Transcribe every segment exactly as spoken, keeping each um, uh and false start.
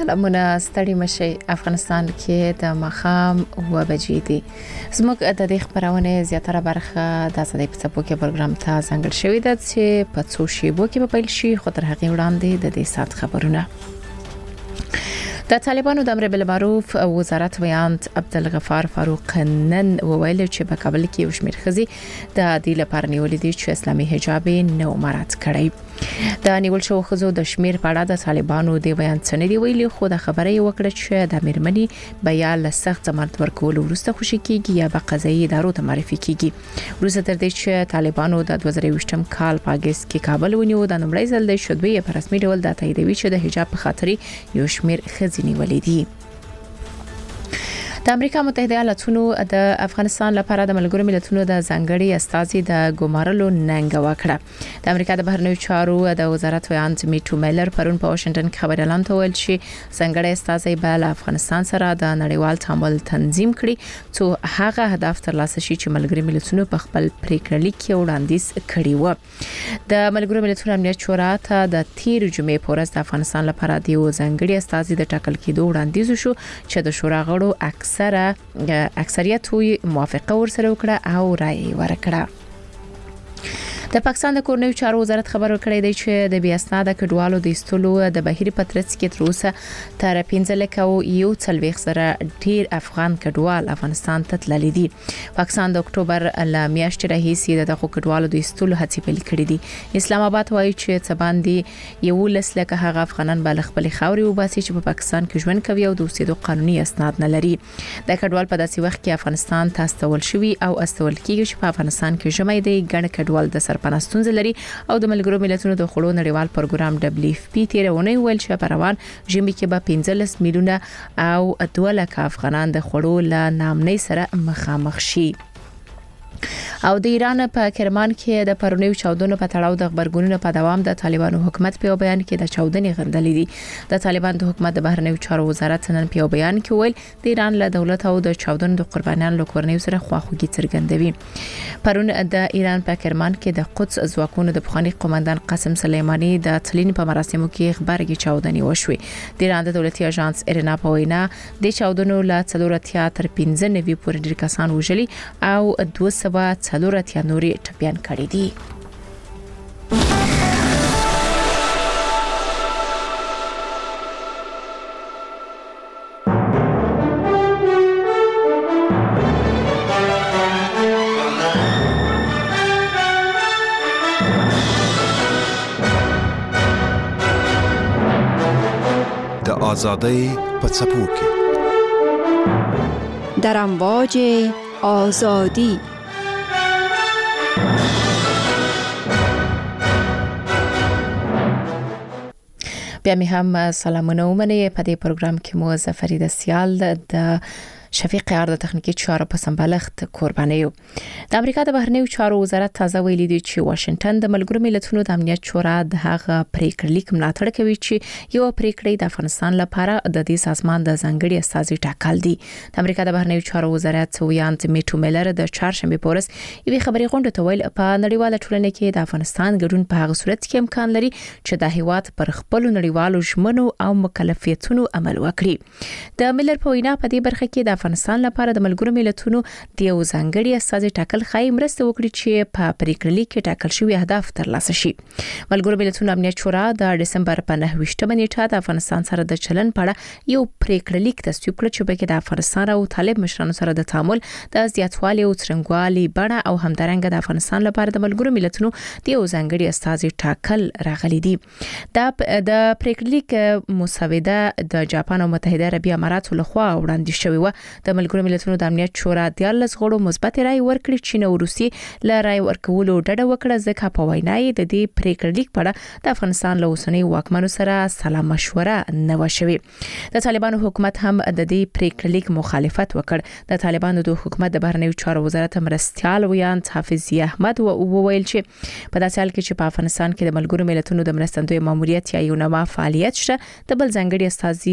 سلامونه ستړي مشي افغانستان کې د مخام و بجې دي زموږ د دې خبرونه زیاتره برخه د صدې په څپو کې پروګرام ته څنګه شوې ده چې په څو شیبو کې په پیل شي خو تر هغه وړاندې د دې سات خبرونه د طالبانو د امر بالمعروف وزارت ویاند عبدالغفار فاروق نن وویل چې په کابل کې وشمیر خزي د دې لپاره نیولې دي چې اسلامي حجاب نو مراد کړي د نیول شو خزو د شمیر په اړه د طالبانو د بیان څنګه دی ویلي خو د خبرې وکړه چې د میرمنی بیا له سخت ضمانت ورکول ورسته خوشی کیږي یا به قضایي ادارو ته معرفي کیږي ورسته تر دې چې طالبانو د دوه زره یوولسم کال په اگست کې کابل ونیو د نمړی ځل د شوبې په رسمي ډول د تاییدوي چې د حجاب په خاطر یو شمیر خزینی ولیدي د امریکا متحده ایالاتونو د افغانستان لپاره د ملګرو ملتونو د ځانګړي استازي د ګمارلو ننګ وکړه د امریکا د بهرنیو چارو د وزارت ویاند میټو میلر پرون په واشنگټن کې خبر اعلان ته ویل چې ځانګړي استازي به افغانستان سره د نړیوال تعامل تنظیم کړي چې هغه هدف ترلاسه شي چې ملګرو ملتونو په خپل پریکړه لیک کې وړاندیز کړی و د ملګرو ملتونو امنیت شورا ته د تیر جمعې پورز د افغانستان لپاره د ځانګړي استازي د ټاکل کېدو وړاندیز شو چې د شورا غړو اکثر سره اکثریت موافقه ورسره وکړه او رائے ورکړه د پاکستان د کورنیو چارو وزارت خبر ورکړی دی چې د بیا اسناد کډوالو د استولو د بهري پترڅ کې تر اوسه تر پنځه لک او یو څلويخ سره ډیر افغان کډوال افغانستان ته تللي دي پاکستان د اکتوبر ل میاشتې راهیسې د کډوالو د استولو هڅې پیل کړې دي اسلام آباد وایي چې څه باندې یو لسلکه هغه افغانان بل خپل خاوري وباسي چې په پاکستان کې ژوند کوي او د اوسېدو قانوني اسناد نه لري د کډوال په داسې وخت کې افغانستان ته استول شوی او استول کېږي چې په افغانستان کې ژمې دی ګڼ کډوال د پناستونز لري او د ملګرو ملتونو د خړو نړیوال پروګرام دبليو اف پی تیرونه ویل چې په روان ژمي کې به پنځلس میلیونه او دوه لک افغانان د خړو ل نامنۍ سره مخامخ شي او د ایران په کرمان کې د پرونیو چاودنو په تړاو د خبرګونونو په دوام د طالبانو حکومت په بیان کې د چاودنې غندلې دي د طالبان د حکومت د بهرنیو چارو وزارت نن په بیان کې ویل د ایران له دولت او د چاودنو د قربانیانو له کورنیو سره خواخوږي څرګندوي پرون د ایران په کرمان کې د قدس ځواکونو د بخاني قومندان قاسم سلیمانی د تلین په مراسمو کې خبرګي چاودنې وشوي د ایران د دولتي اژانس ایرنا په وینا د چاودنو له څلورتیا تر پنځه نوي پورې ډیر کسان وژلي او دوه سوه څلورتیا نوري ټپيان کړي دي د آزادۍ په څپو کې در امواج آزادی بیا می هم سلامونه ومنه په دې پروګرام کې مو زفرید سیال د شفیق عرض تخنیکی چارو په سمبالښت قربانیو د امریکا د بهرنیو چارو وزارت تازه ویلي دی چې واشنگټن د ملګرو ملتونو د امنیت شورا د هغه پریکړه لیک ملاتړ کوي چې یو پریکړه د افغانستان لپاره د دې سازمان د ځانګړي استازي ټاکل دي د امریکا د بهرنیو چارو وزارت ویاند میټو میلر د چهارشنبه پورس یوه خبري غونډه ته ویل په نړیواله ټولنه کې د افغانستان ګډون په هغه صورت کې امکان لري چې د هیواد پر خپل نړیوالو ژمنو او مکلفیتونو عمل وکړي د میلر په وینا په دې برخه کې د افغانستان لپاره د ملګرو ملتونو د یو ځانګړي استازي ټاکل خای مرسته وکړي چې په پریکړه لیک کې ټاکل شوی اهداف ترلاسه شي ملګرو ملتونو امنیت شورا د دسمبر په نهه ویشتمه نیټه د افغانستان سره د چلن په اړه یو پریکړه لیک تصویب کړ چې په کې د افغانستان او طالب مشرانو سره د تعامل د زیاتوالي او څرنګوالي بڼه او همدارنګه د افغانستان لپاره د ملګرو ملتونو د یو ځانګړي استازي ټاکل راغلي دي د د پریکړه لیک مسوده د جاپان او متحده عربي اماراتو لخوا وړاندې شوی و د ملګرو ملتونو د امنیت شورا د لس غړو مثبت رائے ورکړي چې نو روسي ل رائے ورکولو ډډه وکړه ځکه په وینای د دې پریکړه لیک په اړه د افغانستان له اوسنۍ واکمنو سره سلا مشوره نه وشوي د طالبانو حکومت هم د دې پریکړه لیک مخالفت وکړ د طالبانو د حکومت د بهرنیو چارو وزارت مرستيال ویاند حافظ احمد وویل چې په داسې حال کې چې په افغانستان کې د ملګرو ملتونو د مرستندوی ماموریت یا یو نوو فعالیت شته د بل ځانګړي استازي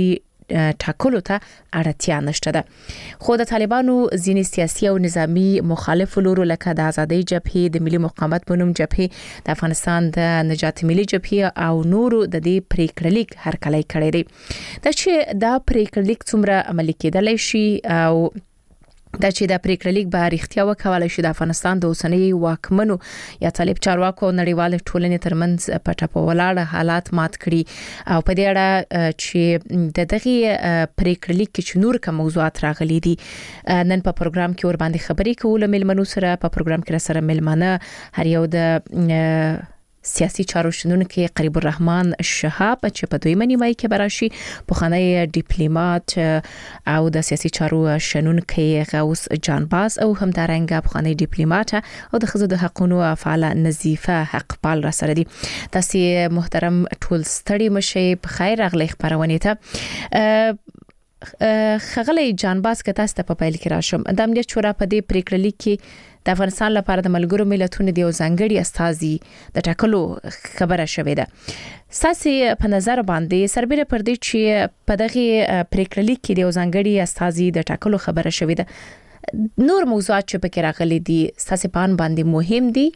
ټاکلو ته اړتیا نشته ده. خو د طالبانو ځینې سیاسي او نظامی مخالف لورو لکه د آزادۍ جبهې، د ملي مقاومت په نوم جبهې، د افغانستان د نجات ملي جبهې او نورو د دې پریکړه لیک هرکلی کړی دی. دا چې دا پریکړه لیک څومره عملي کېدلی شي او دا چې د پریکړه لیک به اړتیا وکولای شي د افغانستان د اوسنۍ واکمنو یا طالب چارواکو نړیوال ټولنې ترمنځ په ټاپه ولاړ حالات مات کړي او په دې اړه چې د دغه پریکړه لیک کې نور کوم موضوعات راغلي دي نن په پروګرام کې ور باندې خبرې کوو ملمنو سره. په پروګرام کې سره ملمانه هر یو د سیاسي چارو شنونکي قریب الرحمن شهاب چې په دویمه نیمایي کې براشي، پخوانی ډیپلوماټ او د سیاسي چارو شنونکي غوث جانباز او همدارنګه پخوانی ډیپلوماټ او د خزو د حقوقو فعال نظیفه حقپال را سره دي. تاسو محترم ټول ستړي مشي په خیر اغلی خبرونه ته خغلی جانباز که تاسو ته په پیل کې راشم. د امنیت شورا په دې پریکړه لیک کې د افغانستان لپاره د ملګرو ملتونو د ځانګړي استازي د ټاکلو خبره شوې ده. ساسي په نظر باندې سربېره پر دې چې په دغه پریکړه لیک کې د ځانګړي استازي د ټاکلو خبره شوې ده، نور موضوعات چې پکې راغلي دي ساسي پان باندې مهم دي.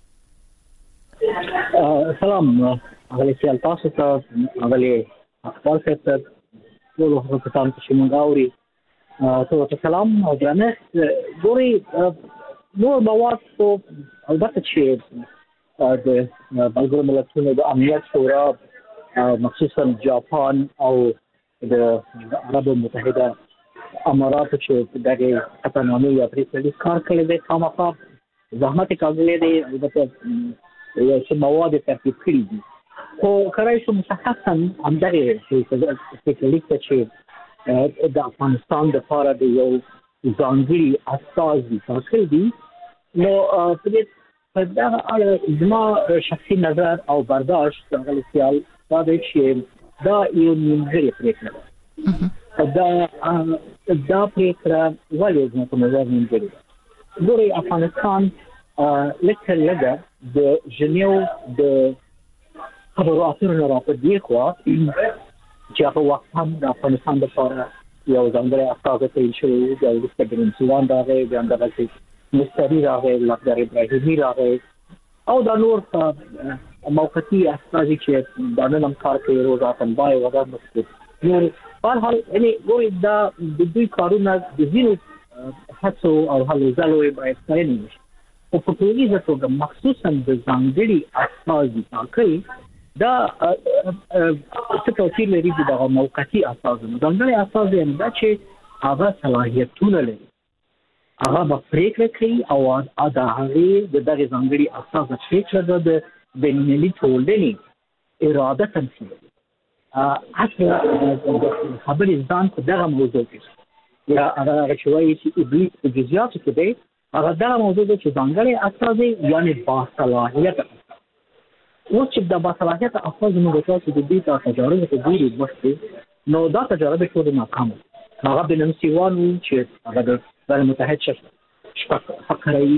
سلام اغلی سیال تاسو ته اغلی اخبار ته ټول وختان چې موږ اوري ته سلام او جنه ګوري نور مواد او البته چې د ملګرو ملتونو د امنیت شورا مخصوصا جاپان او د عربو متحده امارات چې دغه قطعنامه یا پریکړه کار کړی دی خامخا زحمت کاږي دی البته یو څه مواد ترتیب کړی دي خو کړای شو مشخصا همدغه پریکړه لیک چې د افغانستان د لپاره د یو ځانګړي استازي ټاکل دي. نو په دې دا اړه زما شخصي نظر او برداشت غوښتل سیال دا دی چې دا یو نیمګړې پریکړه ده. دا دا پریکړه ولې زما په نظر نیمګړې ده؟ ګورئ افغانستان لکه لږه د ژنیو د خبرو اترو راپورې خو چې هغه وخت هم د افغانستان لپاره یو ځانګړی استازی تعین شوی و، د وروسته د سوان راغی، بیا همدغسې مستري راغی، لخدر ابراهیمي راغی او دا نور موقتي استازي چې دا نن هم کار کوي، روز اتنبای وغیره مستقیم نور. بهرحال یعنې ګورئ دا د دوی کارونه د ځینو هڅو او هلو ځلو یې باید ستاینه وشي، خو په ټولیزه توګه مخصوصا د ځانګړي استازي ټاکل دا څه توپیر لري د دغه موقتي اساسونو. ځانګړي اساس یې دا چې هغه صلاحیتونه لري، هغه به پریکړه کوي او دا هغه د دغه ځانګړي اساس د پریکړه د بین‌المللي ټولنې اراده تمثیلوي. اصل خبرې ځان په دغه موضوع کې یا هغه چې وایي چې ابلیس په جزئیاتو کې دی، هغه دغه موضوع ده چې ځانګړي اساس یعنی باصلاحیت اوس چې د باصلاحیت افراد موږ تاسو د دې تاسو تجارب ته ګوري وخت نو دا تجارب ټول ناکام. هغه بل نسيوان چې هغه د بل متحد شپږ فقري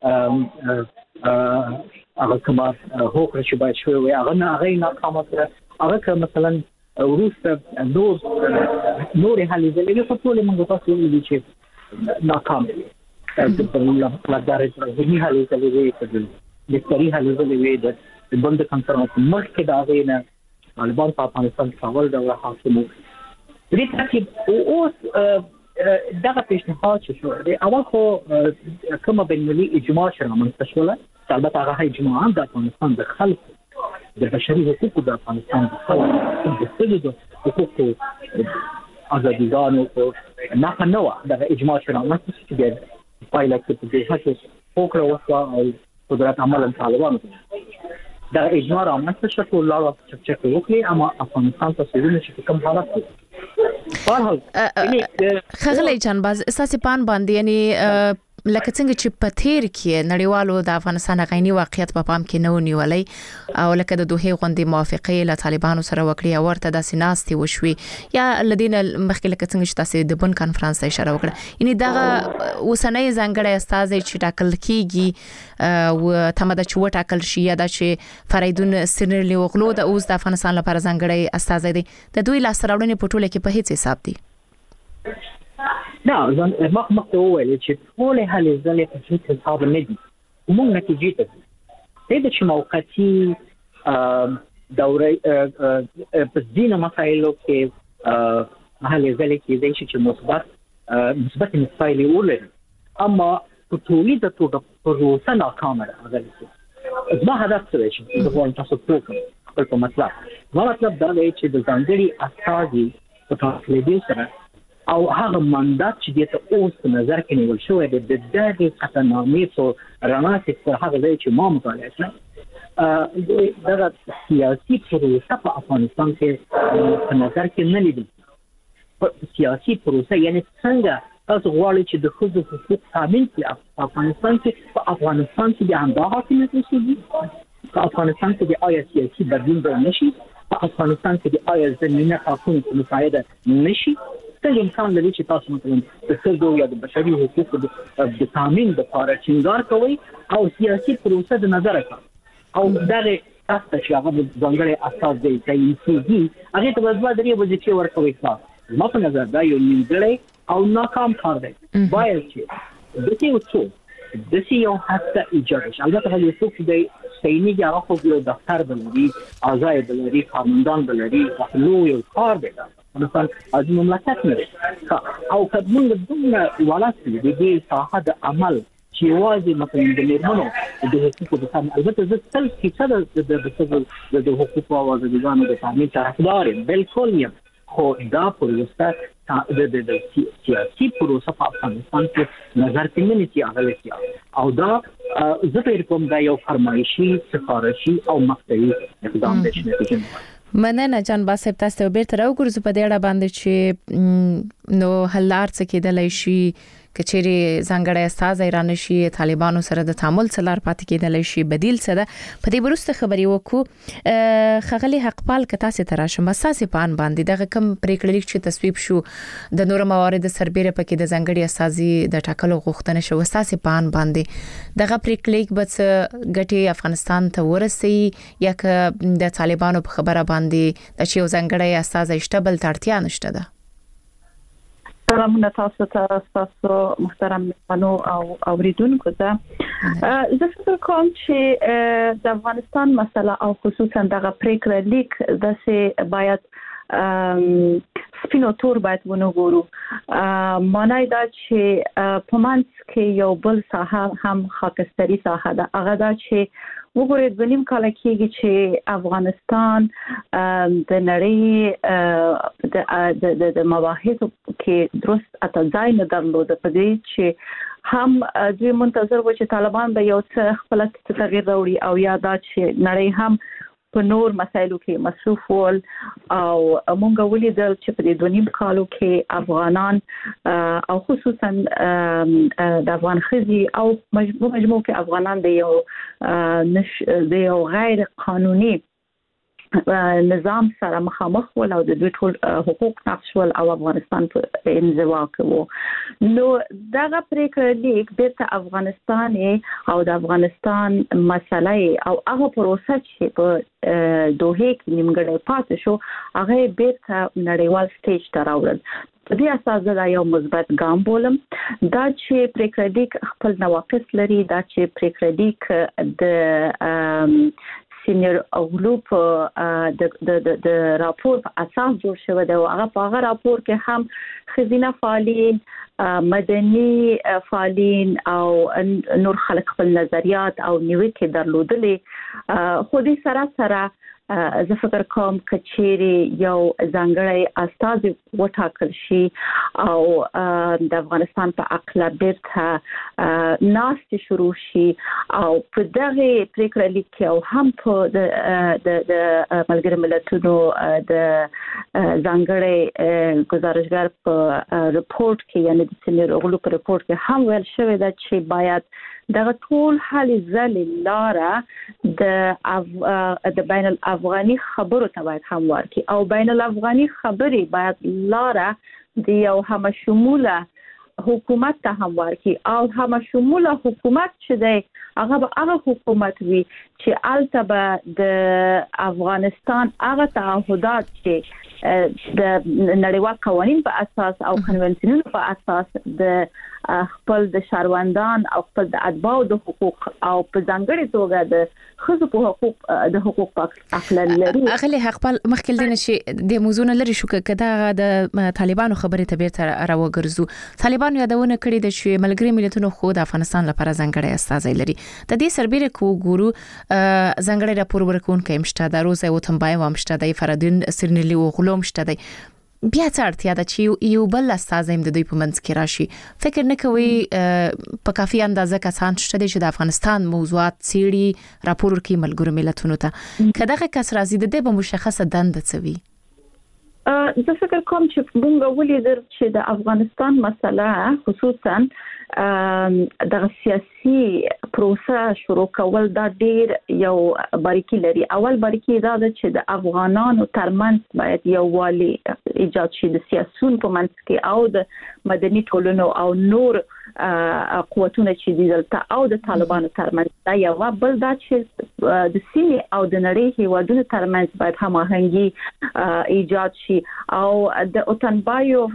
هغه کومه هوکړه چې باید شوی وي هغه نه هغه ناکام سره هغه که مثلا وروسته نور نور هلي دي په ټول موږ تاسو ویلي چې ناکام دي. د لږه راځي هلي دي چې د تاریخ هلي دي د بند کنټرول مخکې دا غوینه طالبان په افغانستان کې اول ډول حاکمو. دې ترتیب اوس دغه پیشنهاد چې شو دی اول خو کومه بین‌المللي اجماع شوه رامنځته شوله، البته هغه اجماع هم د افغانستان د خلکو د بشري حقوقو د افغانستان د خلکو د ښځو د حقوقو ازادیګانو په نښه نه وه. دغه اجماع شوه رامنځته شو چې بیا پایله کې په دې هڅې هوکړه وشوه او قدرت عملا طالبانو دا اجماع رامنځته شو، ټول لاړه چکچکې وکړي، اما افغانستان ته څېړنه چې کوم حالت دی. بهرحال خغلی جانباز اساسي پان باندې یعنی لکه څنګه چې په تیر کې نړیوالو د افغانستان غینی واقعیت په پام کې نه ونیولې او لکه د دوه غونډې موافقه له طالبانو سره وکړي او ورته د سیناستي وشوي یا لدین مخکې لکه څنګه چې تاسو د بن کانفرنس ته اشاره وکړه یعنی دا وسنۍ ځانګړی استاد چې ټاکل کیږي او تماده چې وټاکل شي یا د چې فریدون سرنلی وغلو د اوس د افغانستان لپاره ځانګړی استاد دی د دوی لاس راوړنې په ټوله کې په هیڅ حساب دي نه زه ما مخکې وویل چې ټولې هلې ځلې په هیڅ حساب نه دي موږ نتیجې ته ځو د چې موقتي دورې په ځینو مسایلو کې هلې ځلې کېدای شي چې مثبت مثبت مسایل ولري اما په تولید توګه پروسه ناکامه ده زما هدف څه دی چې زه وایم تاسو پوه کړم خپل په مطلب زما مطلب دا دی چې د ځانګړي استازي په ټاکلو سره او هغه مندات چې د اوس په نظر کې نیول شوی دی د دغه قطعنامې په رڼا کې هغه ځای چې ما مطالعه کړم دغه سیاسي پروسه په افغانستان کې په نظر کې نه لیدل سیاسي پروسه یعنی څنګه تاسو غواړئ چې د ښځو حقوق تامین کړي په افغانستان کې په افغانستان کې د همدا حاکمیت وشي په افغانستان کې د آیا سیاسي بدلون به نشي په افغانستان کې د آیا زمینه ټاکنې مساعده نشي څنګه امکان لري چې تاسو مثلا د ښځو یا د بشري حقوقو د تامین لپاره ټینګار کوئ او سیاسي پروسه د نظر کړئ او دغه تاسو چې هغه ځانګړی اساس دی چې کیږي هغه ته وځي درې وظیفې ورکوي تاسو ما په نظر دا یو نیمګړی او ناکام کار دی باید چې د دې وڅو د سی یو حتی ایجاد شي البته هغه څوک چې سینې هغه خو د دفتر بلري آزاد بلري قانوندان بلري خپلو یو کار دی مثلا از مملکت نه او کډمون دغه ولاسي د دې ساحه د عمل چې واځي مثلا د میرمنو د حقوقو د تامین البته زه تل چې د د حقوقو او آزادیانو د تامین طرفدار یم بالکل یم خو دا پروسه د د سیاسي پروسه په افغانستان کې نظر کې نه نیسي هغه او دا زه په کوم دا یو فرمایشي سفارشي او مقطعي اقدام دی چې مننه جان باسب تاسو بیرته راوګرځو په دې اړه باندې چې نو حلار څه کېدلای شي کچېری ځانګړی استاد ایران شي طالبانو سره د تعامل څلار پاتې کېدلای شي بدیل څه ده په دې ورسته خبري وکړو خغلی حقپال کتا سي تراشه مساسي پان باندې دغه کم پریکړه لیک چې تصویب شو د نور موارد سربېره پکې د ځانګړي استازي د ټاکلو غوښتنه شو وساسي پان باندې دغه پریکړه لیک بس ګټي افغانستان ته ورسي یا ک د طالبانو په خبره باندې د چې یو ځانګړي استاد اشتبل تړتیا نشته ده سلامونه تاسو ته تاسو محترم مېلمنو او اوریدونکو ته زه فکر کوم چې د افغانستان مسله او خصوصا دغه پریکړه لیک د سه باید سپینو تور باید ونګورو معنی دا چې په منځ کې یو بل ساحه هم خاکستري ساحه ده هغه دا چې وګورئ د نیم کال کېږي چې افغانستان د نړۍ د د د مباحثو کې درست اتځای نه درلود په دې چې هم دوی منتظر و چې طالبان به یو څه خپل تغییر راوړي او یا دا چې نړۍ هم په نور مسایلو کې مصروف ول او مونږ ولیدل چې په دې دوه نیم کالو کې افغانان او خصوصا د افغان خزي او مجموع کې افغانان د یو نش د یو غیر قانوني نظام سره مخامخ ول او د دوی ټول حقوق نقض ول او افغانستان په انزوا کې نو دغه پریکړه لیک د افغانستان او د افغانستان مسله او هغه پروسه چې په دوه کې نیمګړی پاتې شو هغه بیرته نړیوال سټیج ته راوړل په دې اساس دا یو مثبت ګام بولم دا چې پریکړه لیک خپل نواقص لري دا چې پریکړه لیک د سینیئر اغلوپ د د د راپور په اساس جوړ شوی دی او هغه په هغه راپور کې هم خزینه فعالین مدني فعالین او نور خلک خپل نظریات او نیوکې درلودلې خو دې سره سره زه فکر کوم کچېری یو ځانګړی استازي وټاکل شي او د افغانستان په اقلابیت ناست شروع شي او په دغه پریکړه لیک او هم په د د ملګری ملتونو د ځانګړی گزارشګر په رپورت کې یعنی د سینیر اوغلو په رپورت کې هم ویل شوی دا چې باید دغه ټول حل ځلې لاره د د بین الافغاني خبرو ته باید هم ورکړي او بین الافغاني خبرې باید لاره د یو همشموله حکومت ته هم ورکړي او همشموله حکومت چې دی هغه به هغه حکومت وي چې الته به د افغانستان هغه تعهدات چې د نړیوال قوانین په اساس او کنونسیونونو په اساس د خپل د شهروندان او خپل د اتباع د حقوق او په ځانګړي توګه د خزو په حقوق د حقوق په اخلال لري اخلي حق مخکې دنه چې د موضوع نه لري شو کده د طالبانو خبرې ته بیرته راوګرځو طالبانو یادونه کړې ده چې ملګری ملتونو خو د افغانستان لپاره ځانګړي استازي لري د دې سربېره کو ګورو ځانګړي راپور ورکونکي مشته د روزه او تنبای و مشته د فرادین سرنلی او غلوم مشته دی بیا څارتیا د چې یو بل استازي د دوی په منځ کې راشي فکر نه کوي په کافي اندازه کسان شته چې د افغانستان موضوعات سیړي راپور ورکړي ملګرو ملتونو ته کداغه کس راځي د دې په مشخصه دنده څوي زه فکر کوم چې موږ ولیدل چې د افغانستان مسله خصوصا د سیاسي پروسه شروع کول دا ډیر یو باریکی لري اول باریکی دا ده چې د افغانانو ترمنځ باید یو والی ایجاد شي د سیاسيون په منځ کې او د مدني ټولنو او نور قوتونه چې دي دلته او د طالبانو ترمنځ دا یو بل دا چې د سیمې او د نړۍ هیوادونو ترمنځ باید هماهنګي ایجاد شي او د اوتنبایو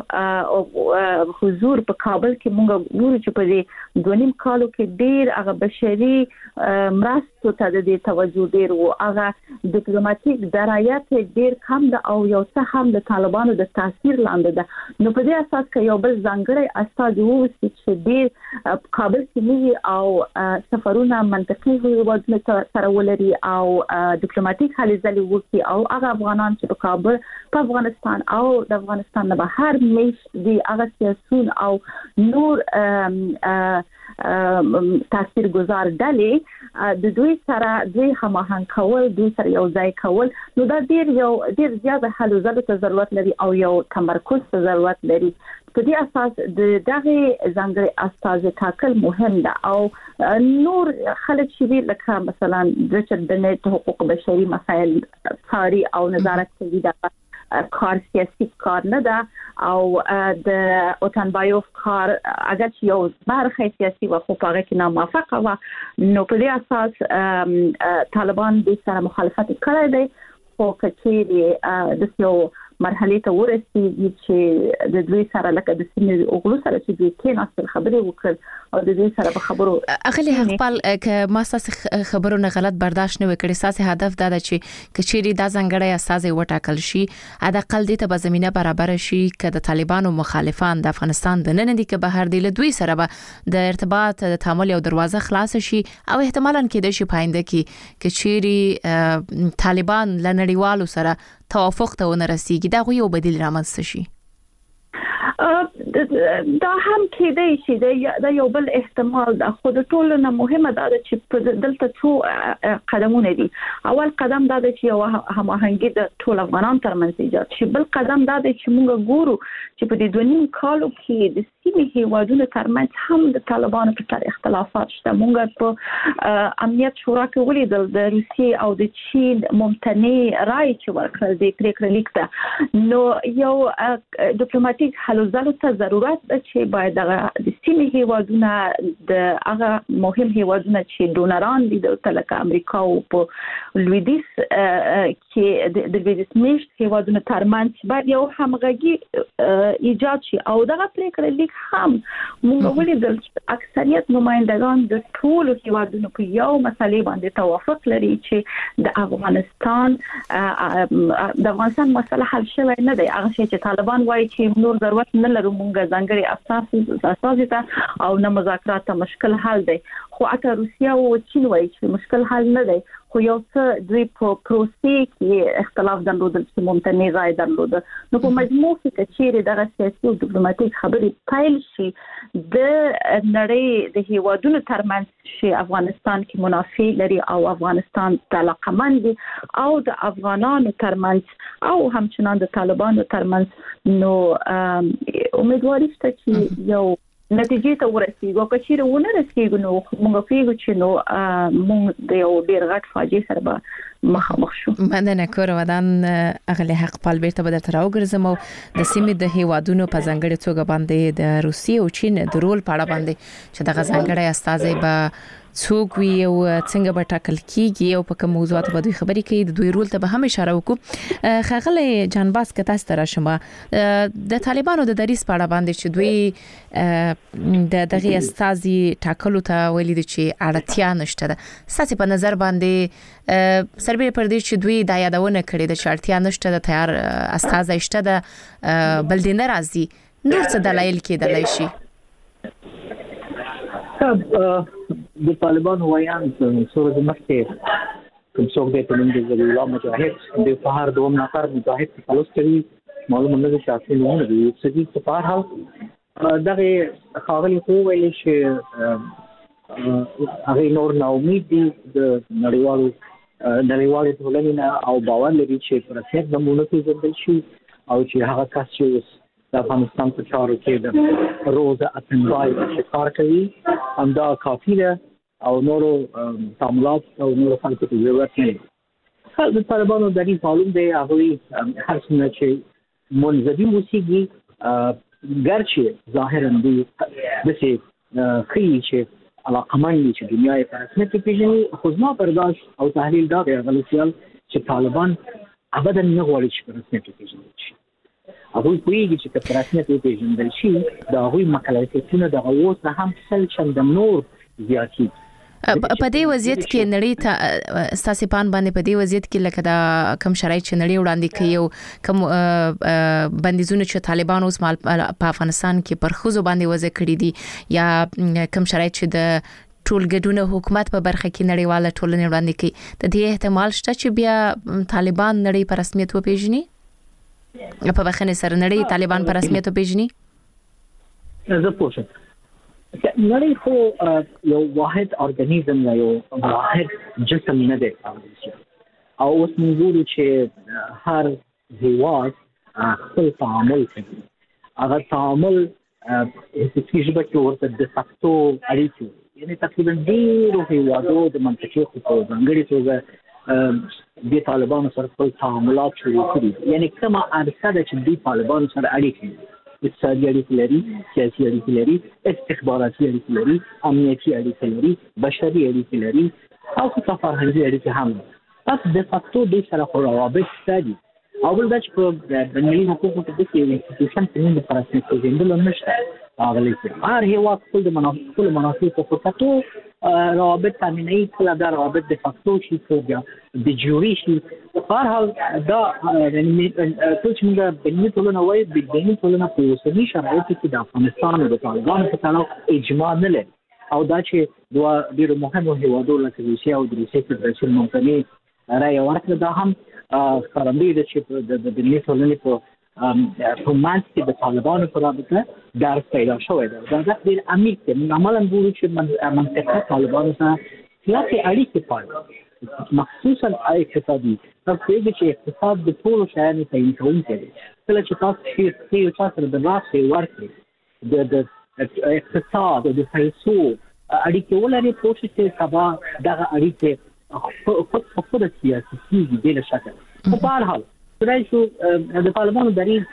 حضور په کابل کې موږ ګورو چې په دې دونیم کالو کې ډیر هغه بشري مرستو ته د توجه ډیر او هغه ډیپلوماټیک درایت ډیر کم ده او یو څه هم د طالبانو د تاثیر لاندې ده نو په دې اساس کې یو بل ځانګړی استاد وو چې ډیر کابل کې او سفرونه منطقي هیوادونو سره ولري او ډیپلوماټیک هلې ځلې وکړي او هغه افغانان چې په کابل په افغانستان او د افغانستان نه بهر مېش دي هغه سیاسيون او نور تاثیرګذار ډلې د دوی سره دوی هماهنګ کول دوی سره یو ځای کول نو دا ډیر یو ډیر زیاته هلو ځلو ته ضرورت لري او یو تمرکز ته ضرورت لري په دې اساس د دغه ځانګړي استازي ټاکل مهم ده او نور خلک چې لکه مثلا د چدنې حقوق بشري مسایل څاري او نظارت کوي دا کار سیاسي کار نه ده او د اوتنبایوف کار اگر چې یو برخه سیاسي و خو هغه کې ناموافقه و نو په دې اساس طالبان د سره مخالفت کړی دی خو کچېری د یو مرحله ته ورسېږي چې د دوی سره لکه د سیمې اوغلو سره چې دوی کې ناستل خبرې وکړ او د دوی سره په خبرو اخلي خپل ک ما ساس خبرونه غلط برداشت نه وکړي ساس هدف دا ده چې کچېری د ځنګړی استازي وټاکل شي ادا قل دې ته به زمينه برابر شي ک د طالبانو مخالفان د افغانستان د نن دي ک بهر دی له دوی سره به د ارتباط د تعامل او دروازه خلاص شي او احتمالاً کې د شي پاینده کې کچېری طالبان لنړیوالو سره توافق ته ونرسیږي دا یو بدیل رامنځته شي دا هم کېدای شي دا یو بل احتمال ده خو د ټولو نه مهمه ده چې دلته څو قدمونه دي اول قدم دا ده چې یو هماهنګي د ټول افغانان ترمنځ ایجاد شي بل قدم دا ده چې موږ ګورو چې په دې دونیم کالو کې د سیمې هیوادونو ترمنځ هم د طالبانو په تر اختلافات شته موږ په امنیت شورا کې ولیدل د روسیې او د چین ممتنع رائے چې ورکړل د پریکړه لیک ته نو یو ډیپلوماټیک حل زلو ته ضرورت ده چې باید د سیمې هیوادونه د هغه مهم هیوادونه چې ډونران دي د لکه امریکا او په لویدیس کې د لویدیس میشت هیوادونو ترمنځ باید یو همغږي ایجاد شي او دغه پریکړه لیک هم موږ ولیدل چې اکثریت نمائندگان د ټولو هیوادونو په یو مسلې باندې توافق لري چې د افغانستان د افغانستان مسله حل شوی نه دی هغه چې طالبان وایي چې نور ضرورت نه لرو مونږ ځانګړي اساس اساس ته او نه مذاکرات ته مشکل حل دی خو اته روسیا او چین وایي چې مشکل حل نه دی خو یو څه دوی په پروسې کې اختلاف درلودل چې ممتنع رائے درلوده. نو په مجموع کې چې دغه سیاسي او ډیپلوماټیک خبرې پیل شي د نړۍ د هیوادونو ترمنځ چې افغانستان کې منافع لري او افغانستان د علاقمند دي او د افغانانو ترمنځ او همچنان د طالبانو ترمنځ، نو امیدواري شته چې یو نتیجې ته ورسیږو. که چیرې ونه رسیږو نو موږ پیږو چې نو موږ د یو ډېر غټ فاجعې سره به مخامخ شو. مننه کور ودان اغلی حق پال بیرته به درته راوګرځم او د سیمې د هیوادونو په ځانګړي توګه باندې د روسیې او چین د رول په اړه باندې چې دغه ځانګړی استازي به څوک وي او څنګه به ټاکل کیږي او په کوم موضوعات به دوی خبرې کوي، د دوی رول ته به هم اشاره وکړو. خغله جانباز که تاسو ته راشم د طالبانو د دریس په اړه باندې چې دوی د دغه استازي ټاکلو ته ویلي دي چې اړتیا نشته ده، ستاسو په نظر باندې سربېره پر دې چې دوی دا یادونه کړې ده چې اړتیا نشته ده، تیار استازي شته ده، بل دې نه راځي، نور څه دلایل کېدلای شي؟ د طالبان وایان سورج مخکې کوم څوک د پلان د زویلا مجاهد د فهر دوم نفر مجاهد په تلوس کې معلومه نه چې اصلي نه دی چې په فهر حال دغه خاغلی خو ویل چې هغه نور نو امید دي د نړیوالو نړیوالو ټولنې او باور لري چې پر اساس د مونږ ځندل شي او چې هغه کس چې د افغانستان په چارو کې د روزه اتنبای چې کار کوي همدا کافي ده او نورو تعاملات او نورو خلکو ته ضرورت نه لري. د طالبانو د دې معلوم دی هغوی هر څومره چې منځوي اوسېږي ګرچې ظاهرا دوی داسې ښیي چې علاقمند دي چې دنیا یې په رسمیت وپېژني، خو زما برداشت او تحلیل دا دی هغه خیال چې طالبان ابدا نه غواړي چې په رسمیت وپېژندل شي. هغوی پوهېږي چې که په رسمیت وپېژندل شي د هغوی مکلفیتونه دغه اوس نه هم سل چنده نور زیاتېږي. په دې وضعیت کې نړۍ ته ستاسو پان باندې په دې وضعیت کې لکه دا کم شرایط چې نړۍ وړاندې کوي او کوم بندیزونه چې طالبان اوس په افغانستان کې پر ښځو باندې وضع کړي دي یا کم شرایط چې د ټولګډونه حکومت په برخه کې نړیواله ټولنې وړاندې کوي، د دې احتمال شته چې بیا طالبان نړۍ په رسمیت وپېژني؟ په بخښنې سره نړۍ طالبان په رسمیت وپېژني؟ زه پوه شم. نړۍ خو یو واحد ارګانیزم یا یو واحد جسم نه دی او اوس موږ ګورو چې هر هیواد خپل تعامل کوي. هغه تعامل په ژبه کې ورته د فاکتو اړیکې، یعنی تقریبا ډېرو هیوادو د منطقې خو په ځانګړې توګه د طالبانو سره خپل تعاملات شروع کړي، یعنی کومه عرصه ده چې د طالبانو سره اړیکې اقتصادي اړیکې لري، سیاسي اړیکې لري، استخباراتي اړیکې لري، امنیتي اړیکې لري، بشري اړیکې لري او حتی فرهنګي اړیکې هم لري. پس د فاکتو دې سره خو روابط شته دي او بل دا چې په بینالمللي حقوقو کې داسې یو انسټیټیوشن چې موږ په رسمیت پېژندلو نشته. هغه هر هیواد خپل د خپلو منافعو په کتو روابط تامینوي، کله دا روابط د فاکتو شي کله د جیوري شي. په هر حال دا ټول چې موږ بینالمللي ټولنه وایي، بینالمللي ټولنه په اوسني شرایطو کې د افغانستان او د طالبانو په تړاو اجماع نه لري او دا چې دوه ډېرو مهمو هیوادو لکه روسیه او د روسیې فدراسیون ممتنع رایه ورکړه، دا هم ښکارندوی ده چې د بینالمللي ټولنې په په منځ کې د طالبانو په رابطه درک پیدا شوی دی. دا ډېر عمیق دی. موږ عملاً ګورو چې منطقه طالبانو سره سیاسي اړیکې پالي، مخصوصا اقتصادي. تاسو پوهېږئ چې اقتصاد د ټولو شیانو تعیین کوونکی دی. کله چې تاسو شی یو چا سره د لاس ورکړئ د اقتصاد او د پیسو اړیکې ولري، پوه شئ چې سبا دغه اړیکې خود په خود سیاسي کېږي بې له شکه. خو په هر حال خدای شو د طالبانو دریځ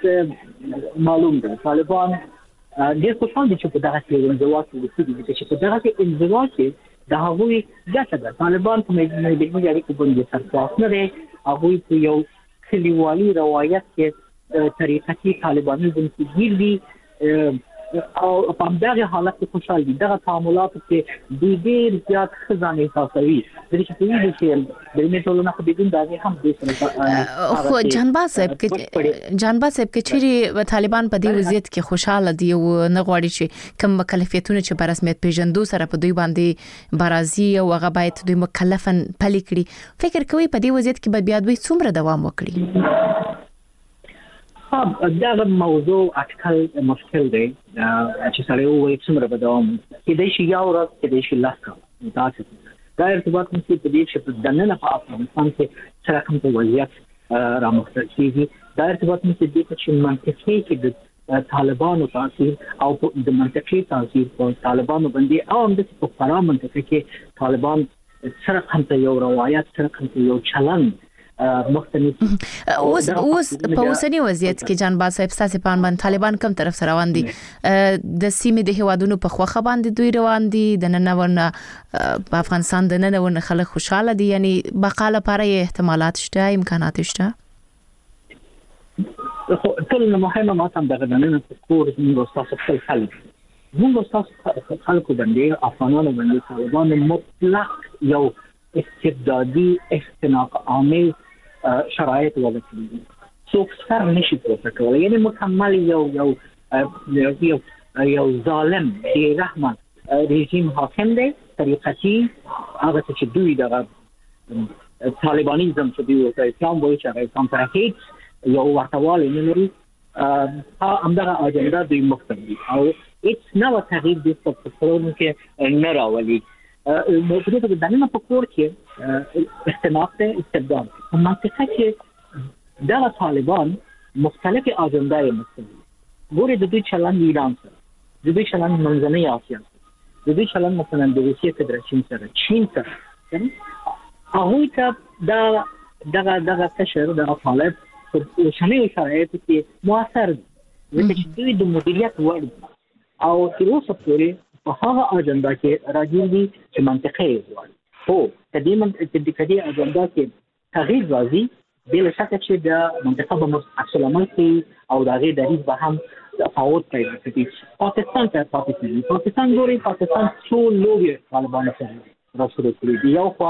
معلوم دی. طالبان ډېر خوشحال دي چې په دغه کې انزوا کې وسیږي، چې په دغه کې انزوا کې د هغوی ګټه ده. طالبان په بینالمللي اړیکو باندې سرپاس نه دی. هغوی په یو کلیوالي روایت کې طریقتي طالبانیزم کې ګیر دي. او په دغه حالت کې خوشاله دي دغه تعاملات کې د ډیر زیات خزانه تاسوي د دې چې ویل چې د میټولونه په بدون دغه هم د سره خو جانباز صاحب کې جانباز صاحب کې چې طالبان په دې وضعیت کې خوشاله دي او نه غواړي چې کوم مکلفیتونه چې په رسمیت پیژندو سره په دوی باندې برازي او هغه باید دوی مکلفن پلي کړي فکر کوي په دې وضعیت کې به بیا دوی څومره دوام وکړي دا موضوع اټکل مشکل دی چې سره وایي څومره به دوام کې د شي یو ورځ کې د شي لاس کا دا څه دا ارتباط مې په دې چې د نن په افغانستان کې سره کوم وضعیت رامخته کیږي دا ارتباط مې په دې چې منطقي کې د طالبانو تاثیر او د منطقي تاثیر په طالبانو باندې او هم د په فرام منطقي کې طالبان سره کوم یو روایت سره کوم یو چلن مختلف اوس اوس په اوسنی وضعیت کې جانباز صاحب ستاسو په اړه طالبان کوم طرف سره روان دي د سیمې د هوادونو په خوخه باندې دوی روان دي د نن ورنه په افغانستان د نن ورنه خلک خوشاله دي یعنی بقا لپاره احتمالات شته امکانات شته ټول مهمه ماته دغه نن په کور موږ تاسو خپل خلک موږ تاسو خلکو باندې افغانانو باندې طالبان مطلق یو استبدادي اختناق عامل شرایط وضع کړي څوک څنګه نشي پروتکول یعنی مکمل یو یو یو یو ظالم دی رحمان رژیم حاکم دی طریقتی هغه چې دوی دغه طالبانیزم چې دوی ته اسلام وایي چې کمپاریټ یو ورتوال نه لري همدغه اجنډا دوی مختلف او هیڅ نو تغییر د پروتکولونو کې نه راولي نو په دې کې دنه په کور کې استناق ته استبداد په منطقه کې دا طالبان مختلف اجندای مختلف ګوري د دوی چلن ایران سره د دوی چلن منځنۍ اسیا سره د دوی چلن مثلا د روسیې فدراسیون سره چین سره هغه ته دا دغه دغه تشر د طالب په شمال شرایط کې موثر دي چې دوی د مدیریت وړ او تر اوسه پورې په هغه اجنډا کې راځي چې منطقي وي خو کدی من کدی اجنډا کې تغییر راځي بل شک چې د منطقه په اصل عمل کې او د غیر دریز به هم تفاوت پیدا کوي پاکستان ته پاکستان پاکستان ګوري پاکستان څو لوی طالبان سره راځي کړی دی یو خو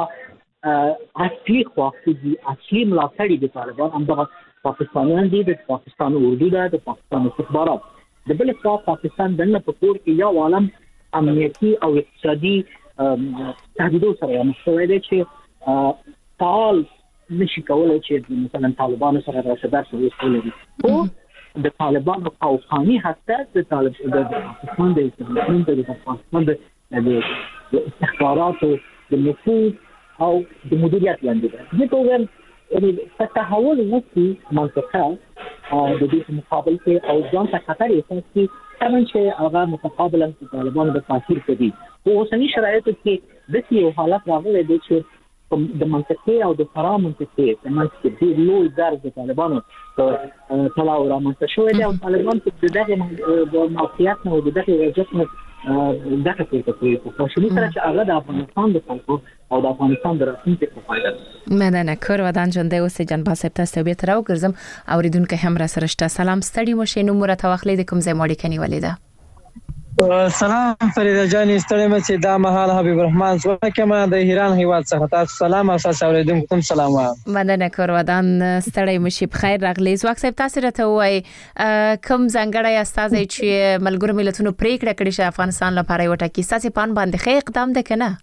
اصلي خو چې اصلي ملاتړي د طالبان هم پاکستانیان دي د پاکستان اردو ده د پاکستان استخبارات د بل خوا پاکستان دنه په کور کې یو عالم امنیتي او اقتصادي تهدیدو سره مخامخ دي چې فعال نشي کولای چې مثلا طالبانو سره راشدار شي ولري او د طالبانو قوقانی حتی د طالب د پاکستان د استخباراتو د پاکستان د استخباراتو د نفوذ او د مدیریت لاندې دي په یعنی تحول وکړي منطقه د دې مقابل کې او ځان ته خطر احساس کوي څنګه چې هغه متقابلا طالبان د تاثیر کوي او اوسنی شرایطو کې د یو حالت راغلی دی چې د منطقې او د فرا منطقې د منطقې د لوی درز د طالبانو په تلاو را منځته شوی دی او طالبان په دغه موقعیت نه او دغه وضعیت نه دغه څه کوي په شمول سره چې هغه د افغانستان د خلکو او د افغانستان د راتلونکي په فایده مننه کور ودان جنده اوس جنبا صاحب تاسو به تر وګرځم اوریدونکو هم را سره شته سلام ستړي مو شینو مرته واخلې د کوم ځای ماړی کني ولیدا سلام فریده جان ستړي مې چې دا مهال حبیب الرحمن زوکه ما د ایران هیواد څخه تاسو سلام او تاسو اوریدونکو کوم سلام مننه کور ودان ستړي مو شي بخیر راغلی زوک صاحب تاسو راته وای کوم ځنګړی استاد چې ملګرو ملتونو پریکړه کړې چې افغانستان لپاره یو ټاکي ساسي پان باندې خې اقدام ده کنه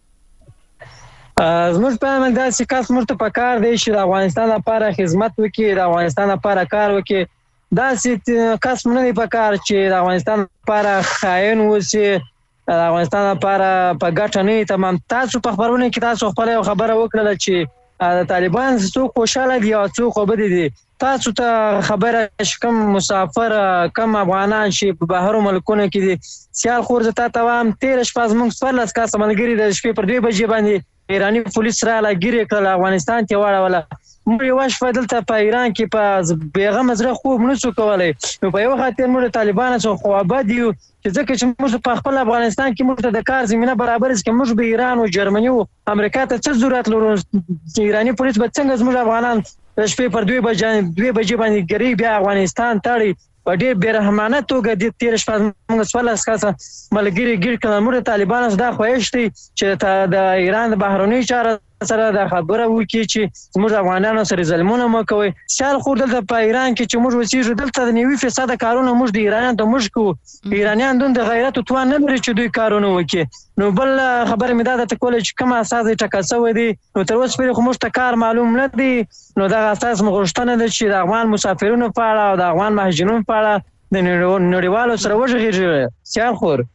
زموږ په من دا چې کاس مرته پکار دی چې د افغانستان لپاره خدمت وکړي د افغانستان لپاره کار وکړي دا چې کاس نه دی پکار چې د افغانستان لپاره خاين وسی د افغانستان لپاره په ګټه نه تمام تاسو په خبرونه کې تاسو خپل خبره وکړه چې د طالبان څوک خوشاله دي او څوک وبد دي تاسو ته خبره شکم مسافر کم افغانان چې په بهر ملکونو کې دي سیال خورزه تا تمام تیر شپه زموږ سپارلس کاس ملګری د شپې پر دوی بجې باندې ایرانی پولیس را لګیره کړل افغانستان ته واړوله موږ یو شپه دلته په ایران کې په بیغم زره خوب نه څو کولای نو په یو خاطر موږ طالبان څخه خو آباد یو چې ځکه چې موږ په خپل افغانستان کې موږ د کار زمينه برابر است چې موږ به ایران او جرمني او امریکا ته څه ضرورت لرو ایرانی پولیس به څنګه زموږ افغانان شپې پر دوی بجې دوی بجې باندې ګری بیا افغانستان تاړي په ډېر بیرحمانه توګه د تیر شپه موږ څوارلس کسه ملګري ګیر کړل. موږ طالبانو دا خوښ دي چې د ایران د بهرنی چارو سره د خبره وکړي چې موږ افغانانو سره ظلمونه مو کوي. سیال خو دلته په ایران کې چې موږ وسیږو دلته د نیوي فیصد کارونه موږ د ایرانیانو ته موږ کوو. ایرانیان دون د غیرت او توان نه لري چې دوی کارونه وکړي. نو بل خبره مې دا ده ټکول چې کوم اساس یې ټاکل شوی دی نو تر اوسه پورې خو موږ ته کار معلوم نه دی. نو دا اساس موږ غوښتنه ده چې د افغان مسافرینو په اړه او د افغان مهاجرینو په اړه د نړیوالو سره وغږیږي. سیال خور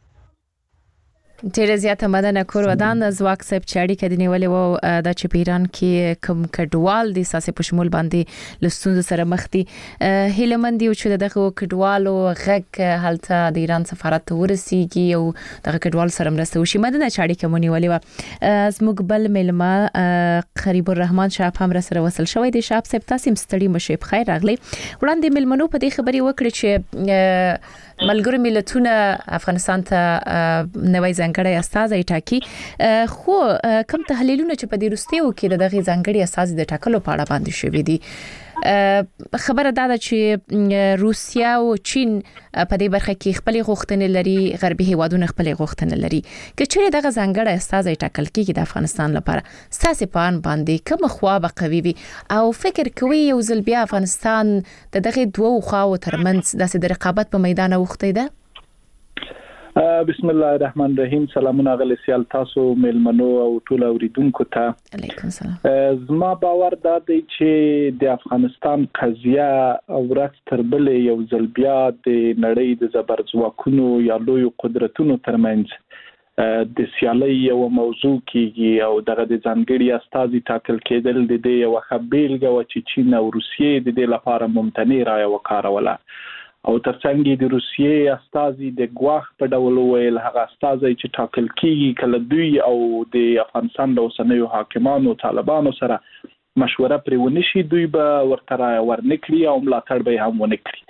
ډیره زیاته مننه کور ودان زواک صاحب چې اړیکه د نیولې وو د چې په ایران کې کوم کډوال د ساسي په شمول باندې لستون سره مخ دي. هیله مند یو چې دغه کډوالو غږ هلته د ایران سفارت ته ورسیږي او دغه کډوال سره مرسته وشي. مننه چې اړیکه مو نیولې وو. زموږ بل ملما قریب الرحمن شاه هم را سره وصل شوی دی. شاه صاحب تاسو مستړي مشه په خیر راغلی. وړاندې ملمنو په دې خبري وکړي چې ملګری ملتونه افغانستان ته نوې ځانګړی استازی ټاکي. خو کوم تحلیلونه چې په دې وروستیو کې د دغه ځانګړي استازي د ټاکلو په اړه باندې شوې دي خبره دا ده چې روسیا او چین په دې برخه کې خپل غوښتنې لري، غربي هیوادونه خپل غوښتنې لري. که چیرې دغه ځانګړی استازی ټاکل کېږي د افغانستان لپاره ستاسو په ان باندې کوم خوا به قوي وي او فکر کوي یو ځل بیا افغانستان د دغه دوه خواو ترمنځ د رقابت په میدان اوخته ده؟ بسم الله الرحمن الرحیم. سلامونه غلی سیال تاسو ملمنو او ټول اوریدونکو ته. علیکم سلام. زما باور دا دی چې د افغانستان قضیه ورځ تر بلې یو ځل بیا د نړۍ د زبرځواکونو یا لوی قدرتونو ترمنځ د سیالۍ یو موضوع کیږي او دغه د ځانګړي استازي ټاکل کېدل د دې یو خبرګه و چې چین او روسیې د دې لپاره ممتنع رایه وکاروله او ترڅنګ د روسیې استازي د ګواخ په ډول ویل هغه استازي چې ټاکل کیږي کله دوی او د افغانستان د اوسنیو حاکمانو طالبانو سره مشوره پرې ونشي دوی به ورته ورنکړي او ملاتړ به هم ونکړي.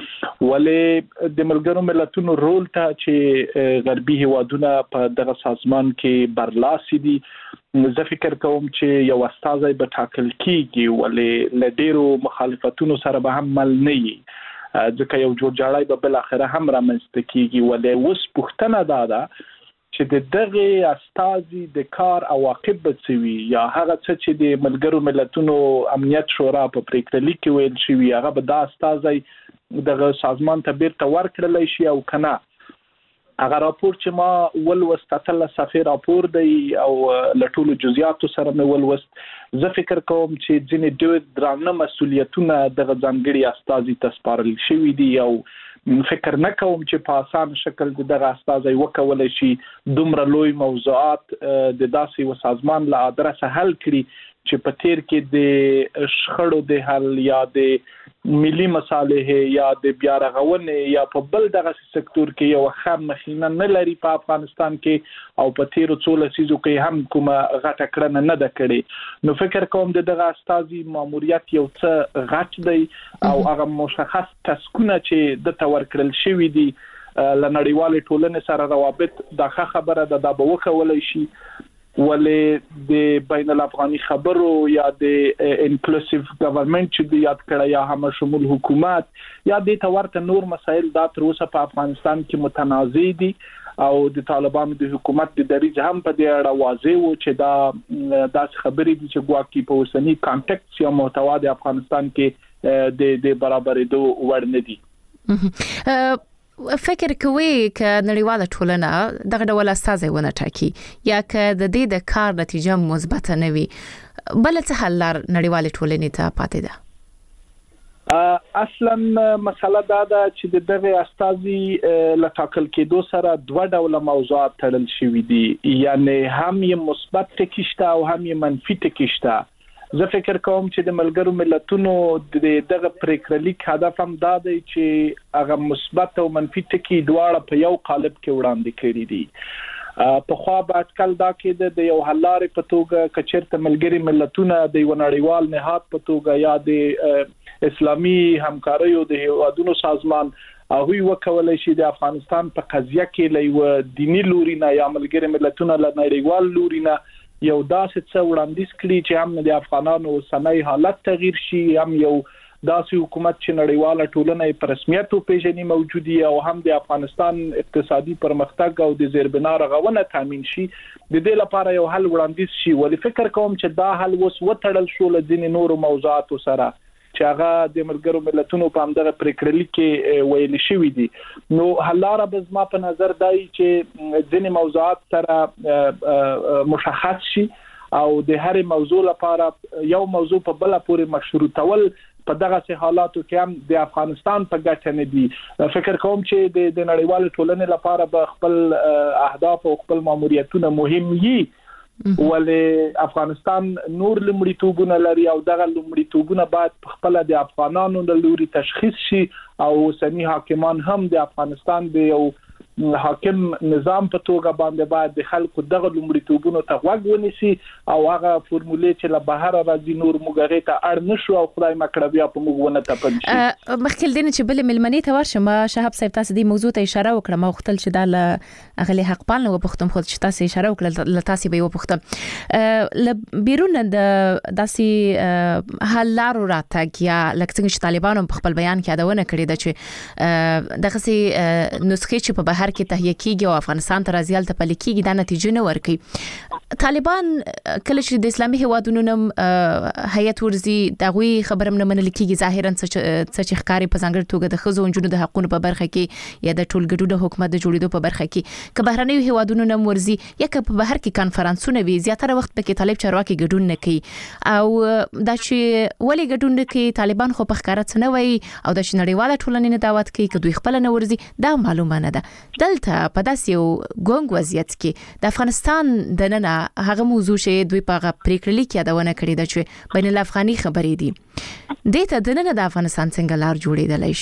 ولې د ملګرو ملتونو رول ته چې غربي هیوادونه په دغه سازمان کې برلاسي دي زه فکر کوم چې یو استازي به ټاکل کیږي ولې له ډیرو مخالفتونو سره به هم مل نه وي ځکه یو جوړجاړی به بل اخره هم رامنځته کیږي. ولې اوس پوښتنه دا ده چې د دغه استازي د کار عواقب به څه وي یا هغه څه چې د ملګرو ملتونو امنیت شورا په پریکړه لیک کې ویل شوی هغه به دا استازي دغه سازمان ته بیرته ورکړل شي او کنه. هغه راپور چې ما ولوست تل سفیر راپور دی او لټول جزئیات سره مې ولوست. زه فکر کوم چې ځینې ډېر درانه مسؤلیتونه د غځانګړي استازي ته سپارل شوي دي او فکر نه کوم چې په اسان شکل دغه استازي وکولای شي دومره لوی موضوعات د داسې و سازمان له ادرسه حل کړي چې په تیر کې د شخړو د حل یا د ملي مصالحه یا د بیا رغونې یا په بل دغه سکتور کې یو خام مخینه نه لري په افغانستان کې او په تیر څو لسیزو کې هم کومه غټه کړنه نه ده کړې. نو فکر کوم دغه استازي ماموریت یو څه غټ دی او هغه مشخص تسکونه چې د تور کړل شوی دی لنړیوال ټولنې سره روابط دغه خبره ده دا به وکولای شي. ولې د بین الافغاني خبرو یا د انکلوسیو ګورنمنت چې د یاد کړه یا هم شمول حکومت یا د تورته نور مسایل دا تر اوسه په افغانستان کې متنازع دي او د طالبانو د حکومت د دریځ هم په دې اړه واضح و چې دا داس خبرې دي چې ګواکې په اوسنی کانټیکس یا محتوا د افغانستان کې د د برابرېدو وړ نه دي. فکر کوي ک نړیواله ټولنه دغه ډول استازي ونه ټاکي یا ک د دې د کار نتیجه مثبت نه وي بل څه حل لار نړیواله ټولنې ته پاتې ده؟ اصلا مسله دا ده چې دغه استازي له ټاکل کېدو سره دوه ډول موضوعات تړل شوي دي یعنی هم یې مثبت ټکي شته او هم یې منفي ټکي شته. زه فکر کوم چې د ملګرو ملتونو د دغه پریکړه لیک هدف هم دا دی چې هغه مثبت او منفي ټکي دواړه په یو قالب کې وړاندې کړي دي. په خوا به اټکل دا کېده د یو حل لارې په توګه کچېرته ملګري ملتونه د یو نړیوال نهاد په توګه یا د اسلامي همکاریو د هیوادونو سازمان هغوی وکولای شي د افغانستان په قضیه کې له یو دینی لوري نه یا ملګري ملتونه له نړیوال لوري نه یو داسې څه وړاندیز کړي چې هم د افغانانو اوسنی حالت تغییر شي هم یو داسې حکومت چې نړیواله ټولنه په رسمیت پیژني موجودي او هم د افغانستان اقتصادي پرمختګ او د زیربنا رغونه تضمین شي د دې لپاره یو حل وړاندیز شي ولې فکر کوم چې دا حل وس وټړل شو له ځینې نورو موضوعاتو سره چې هغه د ملګرو ملتونو په همدغه پریکړه کې ویل شوی دي نو حلاره به زما په نظر دی چې ځینې موضوعات سره مشخص شي او د هر موضوع لپاره یو موضوع په بل پورې مشروطول په دغه حالاتو کې هم د افغانستان په ګټه نه دي فکر کوم چې د نړیوال ټولنې لپاره به خپل اهداف او خپل ماموریتونه مهم دي ولې افغانستان نور لمړیتوبونه لري او دغه لمړیتوبونه باید خپل د افغانانو د لوري تشخیص شي او سنی حاکمان هم د افغانستان د یو حاکم نظام په توګه باندې باید د خلکو دغه لمړیتوبونو ته غوږ ونیسي او هغه فرمولې چې له بهر راځي نور موږ ته اړ نشو او خدای مکړه بیا په موږ ونه تپل شي مخکې دین چې بل ملمنې ته ورشم شهاب صاحب تاسو د موضوع ته اشاره وکړه ما وختل چې د اغلی حق پالنه و پختم خود چې تاسو اشاره وکړه ل تاسو به و پختم ل بیرون د داسې حل لارو راتګ یا لکه څنګه چې طالبانو په خپل بیان کې ادونه کړی د چې دغه سي نسخې چې په بهر کې تهیه کیږي او افغانستان ته راځي الته پلي کیږي دا نتیجه نه ورکړي طالبان کله چې د اسلامي هیوادونو نم هیئت ورزي دغوی خبرم نه منل کیږي ظاهرا څه چې ښکاری په ځانګړي توګه د خزو انجونو د حقوقو په برخه کې یا د ټولګډو د حکومت د جوړېدو په برخه کې که بهرنی هیوادونو نم ورزي یا که په بهر کې کانفرنسونه وي زیاتره وخت پکې طالب چارواکي ګډون نه کوي او دا چې ولې ګډون نه کوي طالبان خو په ښکارا څه نه وایي او د نړیواله ټولنې نه دعوت کوي که دوی خپل نه ورزي دا معلومه نه ده دلته په داسې یو ګونګ وضعیت کې د افغانستان د نن هغه موضوع چې دوی په پریکړه کې یادونه کړې ده چې بین الافغاني خبرې دي د ته د نن د افغانستان څنګه لار جوړېدلای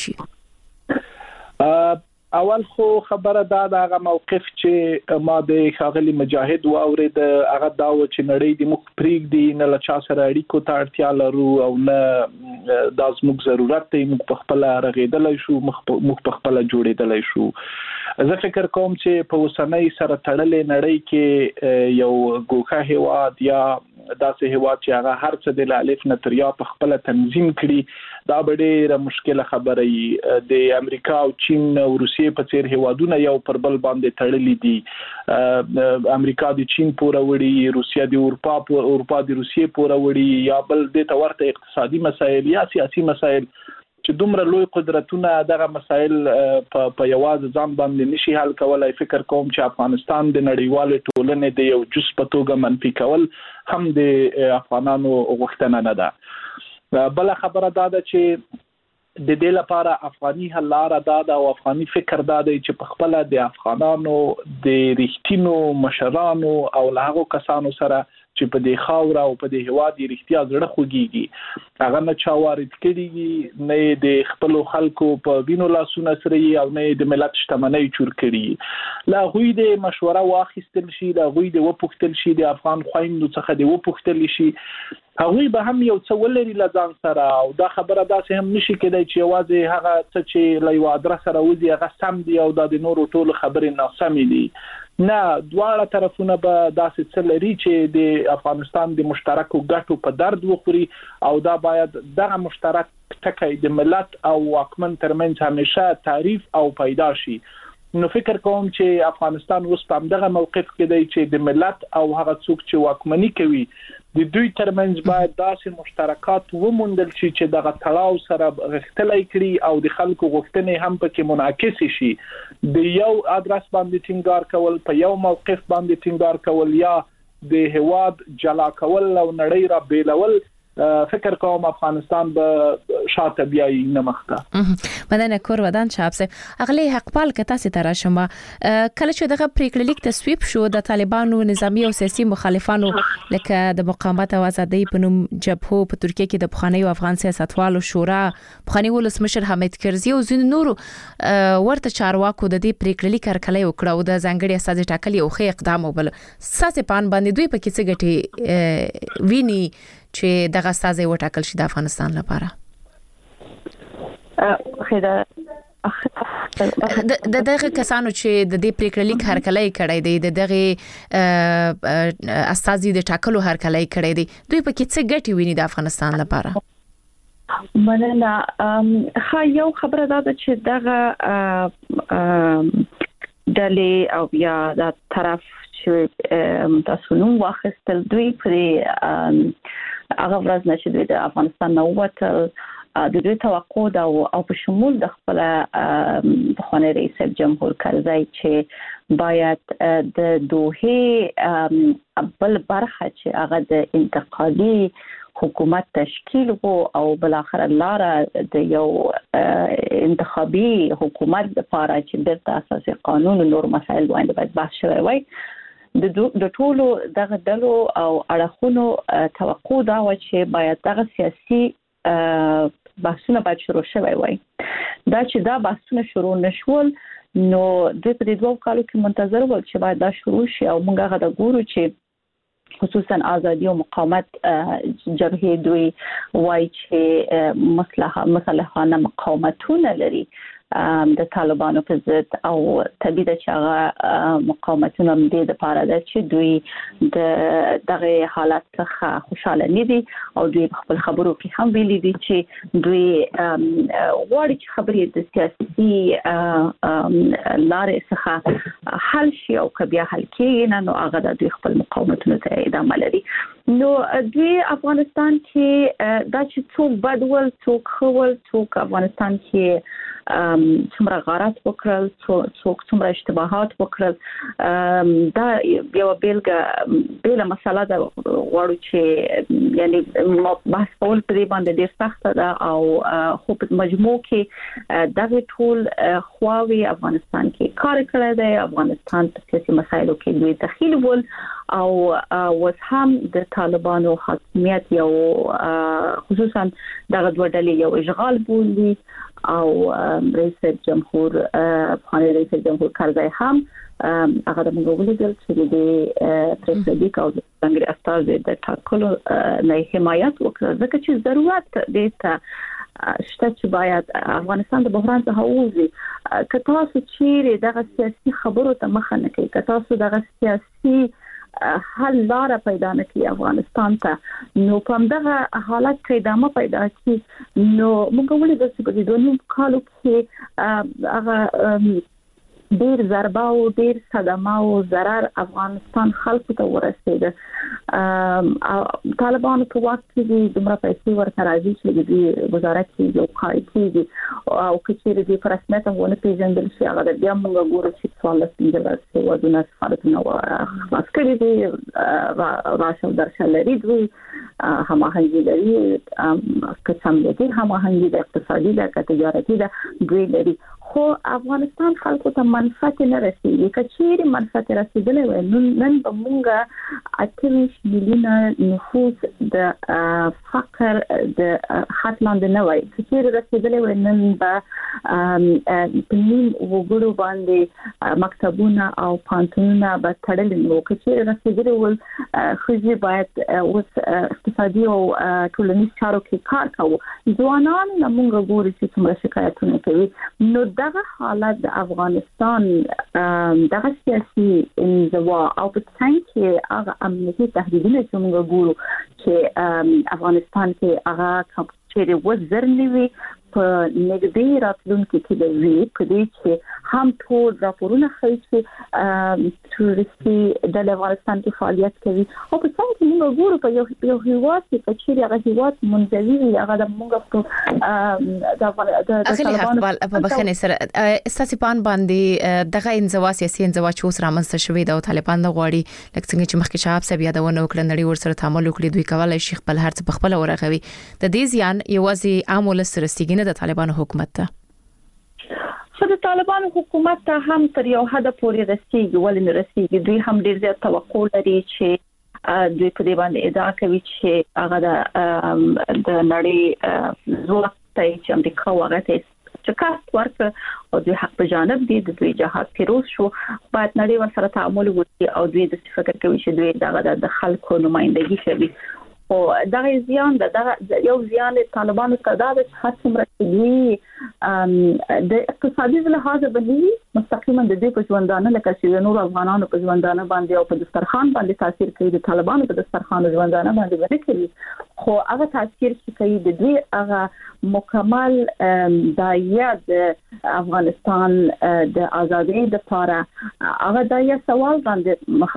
شي اول خو خبره دا د هغه موقف چې ما د خاغلی مجاهد و اورید هغه دا و چې نړۍ د مخ پریګ دی نه لا چا سره اړیکو ته اړتیا لرو او نه د ازموږ ضرورت دی موږ په خپل رغیدلای شو موږ په خپل جوړېدلای شو زه فکر کوم چې په وسنۍ سره تړلې نړۍ کې یو ګوښه هیواد یا داسې هیواد چې هغه هر څه د الف نه تر یا په خپل تنظیم کړي دا ډېره مشکله خبره ای د امریکا او چین او روسیې په څیر هیوادونه یو پر بل باندې تړلې دي امریکا د چین پورې وړي روسیا د اروپا په اروپا د روسیې پورې وړي یا بل د تورته اقتصادي مسایل یا سیاسي مسایل چې دومره لوی قدرتونه دغه مسایل په یواز ځان باندې نشي حل کولای فکر کوم چې افغانستان د نړیوال ټولنې د یو جز په توګه منفي کول هم د افغانانو غوښتنه نه ده بل خبره دا ده چې د دې لپاره افغاني حل لار دا ده او افغاني فکر دا دی چې په خپل د افغانانو د ریښتینو مشرانو او له کسانو سره چې په دې خاور او په دې هوا د اړتیا زړه خوږيږي هغه نه چا وارد کړي نه د خپل خلکو په وینو لاسونه سره او نه د ملت شتمنۍ چور کړي لا غوی د مشوره واخیستل شي لا غوی د وپوښتل شي د افغان خويندو څخه د وپوښتل شي هغه به هم یو څه ولري لزان سره او دا خبره داسې هم نشي کېدای چې واځي هغه څه چې له یو ادرس سره وځي هغه سم دی او د نورو ټول خبرې ناسمې دي نه دواړه طرفونه به داسې څه لري چې د افغانستان د مشترکو ګټو په درد وخوري او دا باید دغه مشترک ټکی د ملت او واکمن ترمنځ همیشه تعریف او پیدا شي نو فکر کوم چې افغانستان اوس په دغه موقف کې دی چې د ملت او هغه څوک چې واکمني کوي د دوی ترمنځ باید داسې مشترکات وموندل شي چې دغه تړاو سره غښتلای کړي او د خلکو غوښتنې هم پکې منعکس شي د یو ادرس باندې ټینګار کول په یو موقف باندې ټینګار کول یا د هواد جلا کول او نړۍ را بیلول فکر کوم افغانستان به شاته بیاي نه مخته مننه کور ودان شاب سه اغلی حق پال کته ستاره شما کله چې دغه پریکړه لیک تصویب شو د طالبانو نظامی او سیاسي مخالفانو لکه د مقاومت او ازادۍ په نوم جبهه په ترکیه کې د بخاني او افغان سیاستوالو شورا بخاني ولسمشر حمید کرزي او زین نورو ورته چارواکو د دې پریکړه لیک هرکلی وکړه او د ځانګړي اساس ټاکلي او خې اقدام وبل ساسه پان باندې دوی په کې څه ګټي ویني چې دغه استازي وټاکل شي د افغانستان لپاره خدا د دغه کسانو چې د دې پریکړه لیک هرکلی کړی دی د دغه استازي د ټاکلو هرکلی کړی دی دوی په کې څه ګټي ویني د افغانستان لپاره مننه. خا یو خبره دا ده چې دغه ډلې او بیا د طرف چې تاسو نو واخیستل دوی پرې هغه ورځ نشي دوی د افغانستان نو وته د دوی توقع دا او په شمول د خپل بخوانی رئیس جمهور کرزی چې باید د دوه بل برخه چې هغه د انتقالي حکومت تشکیل وو او بل اخر لاره د یو انتخابي حکومت لپاره چې د اساسي قانون او نور مسایل باندې باید بحث شوی وي. د د ټولو دغه ډلو او اړخونو توقع دا و چې باید دغه سیاسي بحثونه باید شروع شوی وي. دا چې دا بحثونه شروع نشول نو د دې دوه کالو کې منتظر ول چې باید دا شروع شي او موږ هغه د ګورو چې خصوصا ازادي او مقاومت جبهه دوی وایي چې مصلحه مصالحانه مقاومتونه لري د طالبانو په ضد او طبيعي د چاغه مقاومتونه د دې لپاره د چې دوی د دغه حالت څخه خوشاله نه دي او دوی خپل خبرو کې هم ویلي دي چې دوی غواړي چې خبرې د سیاسي لارې څخه حل شي او کبیا حل کېږي نو هغه د دوی خپل مقاومتونه ته ادامه لري. نو دوی افغانستان کې دا چې څوک بدول څوک خول څوک افغانستان کې څومره غارت وکړل څوک څومره اشتباهات وکړل دا یو بیلګه بیل مسله دا وړو چې یعنی بحث کول په دې باندې ډیر سخت ده او خو په مجموع کې دغه ټول خواوی افغانستان کې کار کړی دی. افغانستان په سیاسي مسایلو کې دوی دخیل ول او وس هم د طالبانو حاکمیت یو خصوصا دغه دوه ډلې یو اشغال بولي او رئیس جمهور خانه رئیس جمهور کرزی هم هغه د موږ ولیدل چې د پرېکړې او د څنګه استاد د ټاکلو نه حمایت وکړ ځکه چې ضرورت دی ته شته چې باید افغانستان د بحران څخه ووځي. که تاسو چیرې دغه سیاسي خبرو ته مخه نه کوي که تاسو دغه سیاسي حل لاره پیدا نه کړي افغانستان ته نو په دغه حالت کې ادامه پیدا کړي نو موږ ولې د څه په دې دوه کالو کې هغه ډیر ضربه او ډیر صدمه او ضرر افغانستان خلکو ته ورسېد. طالبانو په وخت کې دومره پیسې ورته راځي چې د وزارت کې یو کار کوي او کچېره د رسمیت ونه پیژندل شي هغه بیا موږ ګورو چې څومره څنګه ودونه سفارتونه خلاص کړي دي راشه درشه لري دوی هماهنګي لري که څنګه دي هماهنګي د اقتصادي د تجارتي د دوی لري خو افغانستان خلکو ته منفعت نه رسیږي. کچېری منفعت رسیدلې وای نن به موږ اته میلیونه نفوس د فقر د خط لاندې نه وای. کچېری رسیدلې وای نن به په نیم وګړو باندې مکتبونه او پانتونونه به تړل نو. کچېری رسیدلې ول خو باید اوس اقتصادي او ټولنیز چارو کې کار کوو. ځوانان موږ ګورو چې څومره شکایتونه کوي. نو دغه حالت د افغانستان دغه سیاسي انزوا او په څنګه کې هغه امنیتي تهدیدونه چې موږ ګورو چې افغانستان کې هغه چې وزرنی وي په نګدي راتلونکي کې د وی په دې چې هم ټول راپورونه ښیي چې ټوریستي د افغانستان کې فعالیت کوي او په څنګه کې موږ ګورو په یو یو هیواد کې چې هغه هیواد منځوي وي هغه د موږ په د طالبانو په بخنه سره استاسپان باندې دغه انزوا سیاسي انزوا چې اوس رامنځته شوې د طالبان د غواړي لکه څنګه چې مخکې شعب سبي یادونه وکړه نړۍ ورسره تعامل وکړي دوی کولای شي خپل هرڅ په خپل ورغوي. د دې ځان یوازې عامل سره ستګنه د طالبانو حکومت ته خو د طالبانو حکومت ته هم تر یو حد پورې رسیدي ولې نه رسیدي. دوی هم ډیر زیات توقع لري چې دوی په دې باندې ادعا کوي چې هغه د نړۍ ځواک ته چې امریکا وغته شکست ورکړ او دوی حق په جانب دي د دوی جهاد پیروز شو باید نړۍ ورسره تعامل وکړي او دوی د فکر کوي چې دوی دغه د خلکو نمائندګي کوي او دغه زیان دغه یو زیان طالبانو ته دا د خاصمره کوي د اقتصادي لحاظ باندې مستقیما د دې په ژوندانه لکه چې نور افغانانو په ژوندانه باندې او په دسترخوان باندې تاثیر کوي. د طالبانو په دسترخوان ژوندانه باندې باندې کوي خو هغه تاثیر چې کوي د دوی هغه مکمل دایره د افغانستان د ازادۍ لپاره هغه دایره سوال باندې مخ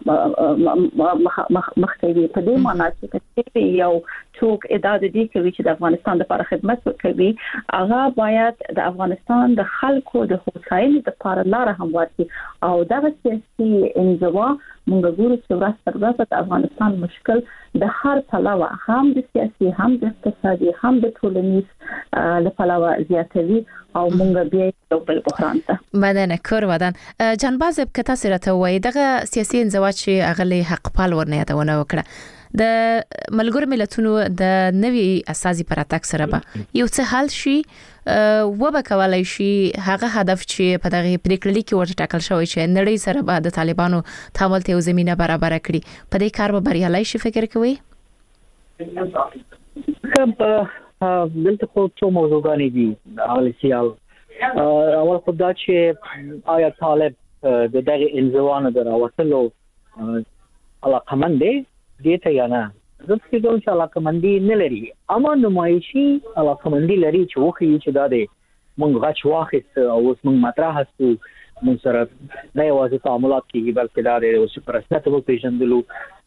مخ کوي په دې معنی چې یو څوک ادعا دي کوي چې د افغانستان لپاره خدمت کوي هغه باید د افغانستان د خلکو د هوساینې لپاره لار همواري او دا سیاسي انزوا موږ ګورو چې ورځ تر ورځې د افغانستان مشکل د هر پلوه هم د سیاسي هم د اقتصادي هم د ټولنیز لپاره زیاتوي او موږ بیا یو بل بحران ته مدنه کور ودان جنباز کته سره ته وای دغه سیاسي انزوا چې اغلی حق پال ورنه یادونه وکړه د ملګرو ملتونو د نوي اساسي پراتک سره به یو څه حل شي و به کولای شي هغه هدف چې په دغه پریکړه کې ورته ټاکل شوی چې نړۍ سره به د طالبانو تعامل ته زمينه برابر کړي په دې کار به بریالي شي فکر کوي دلته خو څو موضوعګانې دي اغلی سیال اول خدای چې آیا طالب د دغه انزوانه دراوتلو علاقمند دی دته یا نه زه فکر کوم چې علاقمندي نه لري اما نمایشي علاقمندي لري چې وخی چې دا دی مونږ غچ واخیست او اوس مونږ مطرح هستو مونږ سره نه یوازې تعاملات کیږي بلکې دا دی اوس پر اساس په پیژندلو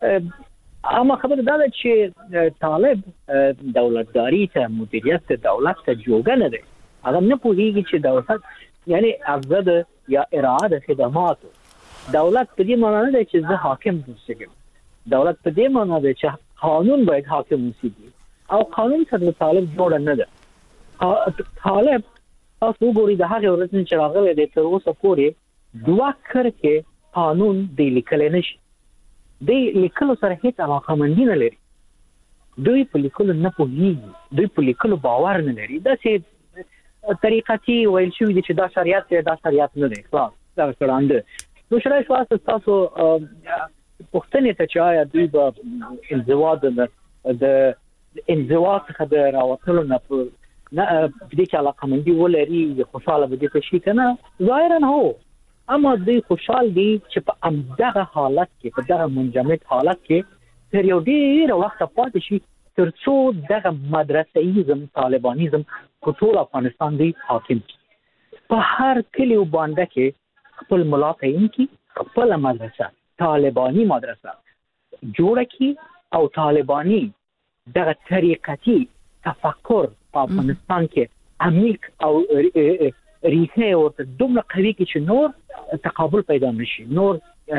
اما خبر دا ده چې طالب دولتداری ته مدیریت دولت ته جوګه نه ده هغه نه پوهیږي چې دولت یعنی افزاد یا اراده خدمات دولت په دې معنی نه ده چې زه حاکم اوسم دولت په دې معنی ده چې قانون باید حاکم اوسي او قانون سره طالب جوړ نه ده طالب تاسو ګورئ د هغه ورځې چې راغلی د تر اوسه پورې دوه کرکه قانون دی لیکل نشي دوی لیکلو سره هیڅ علاقه مندي نه لري دوی په لیکلو نه پوهیږي دوی په لیکلو باور نه لري دا چې طریقتي ویل شوی چې دا شریعت دی دا شریعت نه دی خلاص دا څنګه نو شریعت واسطه تاسو پښتنې ته چې آیا دوی به انزوا د انزوا څخه د راوتلو نه نه د دې علاقه مندي ولري خوشاله به دي شي کنه ظاهرا هو اما دوی خوشحال دي چې په امدغه حالت کې په دغه منجمد حالت کې تر یو ډیر وخت پاتې شي تر څو دغه مدرسېیزم طالبانیزم په ټول افغانستان دی حاکم په هر کلی باندې کې خپل ملاقین کې خپل مدرسه طالبانی مدرسه جوړه کی او طالبانی دغه طریقتي تفکر په افغانستان کې عمیق او ریښه ورته دومره قوي کې چې نور تقابل پیدا نشي نور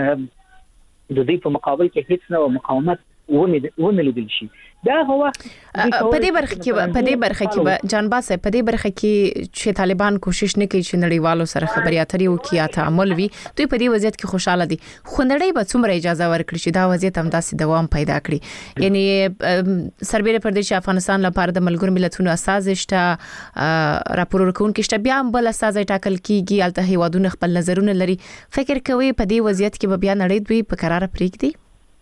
د دې په مقابل کې هیڅ نوع مقاومت ونه لیدل شي دا هو په دې برخه کې په دې برخه کې جانباز په دې برخه کې چې طالبان کوشش نه کوي چې نړیوالو سره خبري اترې وکړي تعامل وي دوی په دې وضعیت کې خوشاله دي خو نړۍ به څومره اجازه ورکړي چې دا وضعیت هم داسې دوام پیدا کړي یعنی سربېره پر دې چې افغانستان لپاره د ملګرو ملتونو اساس شته راپور ورکونکي شته بیا هم بل اساس ټاکل کیږي الته هیوادونه خپل نظرونه لري فکر کوي په دې وضعیت کې به بیا نړۍ دوی په قرار پریږدي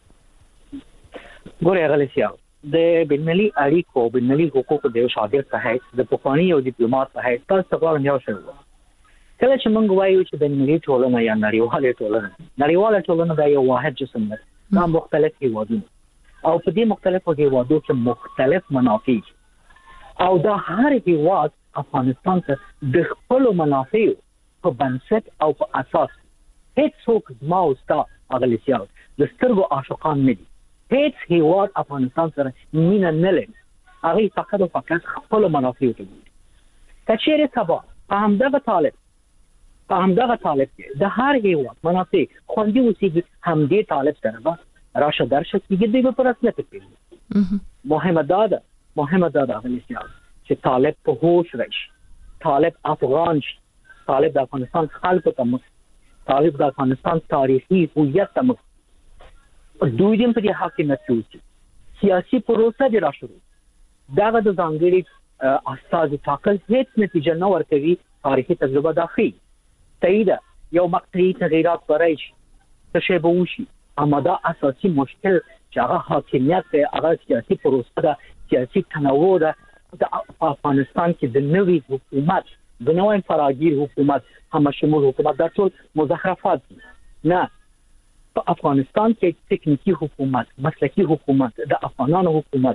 ګورې غلیسیا د بینالمللي اړیکو بینالمللي حقوقو د شاګرد په حیث د پخوانی او ډیپلوماټ په حیث تاسو ته یو شی وو کله چې موږ وایو چې د ملي ټولنه یا نړیواله ټولنه نړیواله ټولنه د یو واحد جسم ده دا مختلف هیوادونه او په دې مختلفو هیوادو کې مختلف منافع او دا هر هیواد افغانستان ته د خپل منافع په بنسټ او په اساس هیڅ څوک ما او ستا غلیسیا د سترګو عاشقان نه دي هیڅ هیواد افغانستان سره مینه نه لري هغه فقط او فقط خپل منافع ته ګوري کچېره سبا په همدغه طالب په همدغه طالب کې د هر هیواد منافع خوندي اوسېږي همدې طالب سره به راشه درشه کېږي دوی په رسمیت پیژني مهمه دا ده مهمه دا ده چې طالب په هوش راشي طالب افغان شي طالب د افغانستان خلکو ته مخ طالب د افغانستان تاریخي هویت ته مخ دوی دې په دې حاکمیت کې سیاسي پروسه دی را شروع داغه د ځانګړي اساس ټاکل هیڅ نتیجه نه ورکوي تاریخي تجربه داخلي تایید یو مقطعي تغیرات برای څه شی به وشي اما دا اساسي مشکل چې هغه حاکمیت دی هغه سیاسي پروسه ده سیاسي تنوع ده د افغانستان کې د نوي حکومت د نوې فراگیر حکومت همشمول حکومت دا ټول مزخرفات دي نه په افغانستان کې تکنیکی حکومت مسلکی حکومت د افغانانو حکومت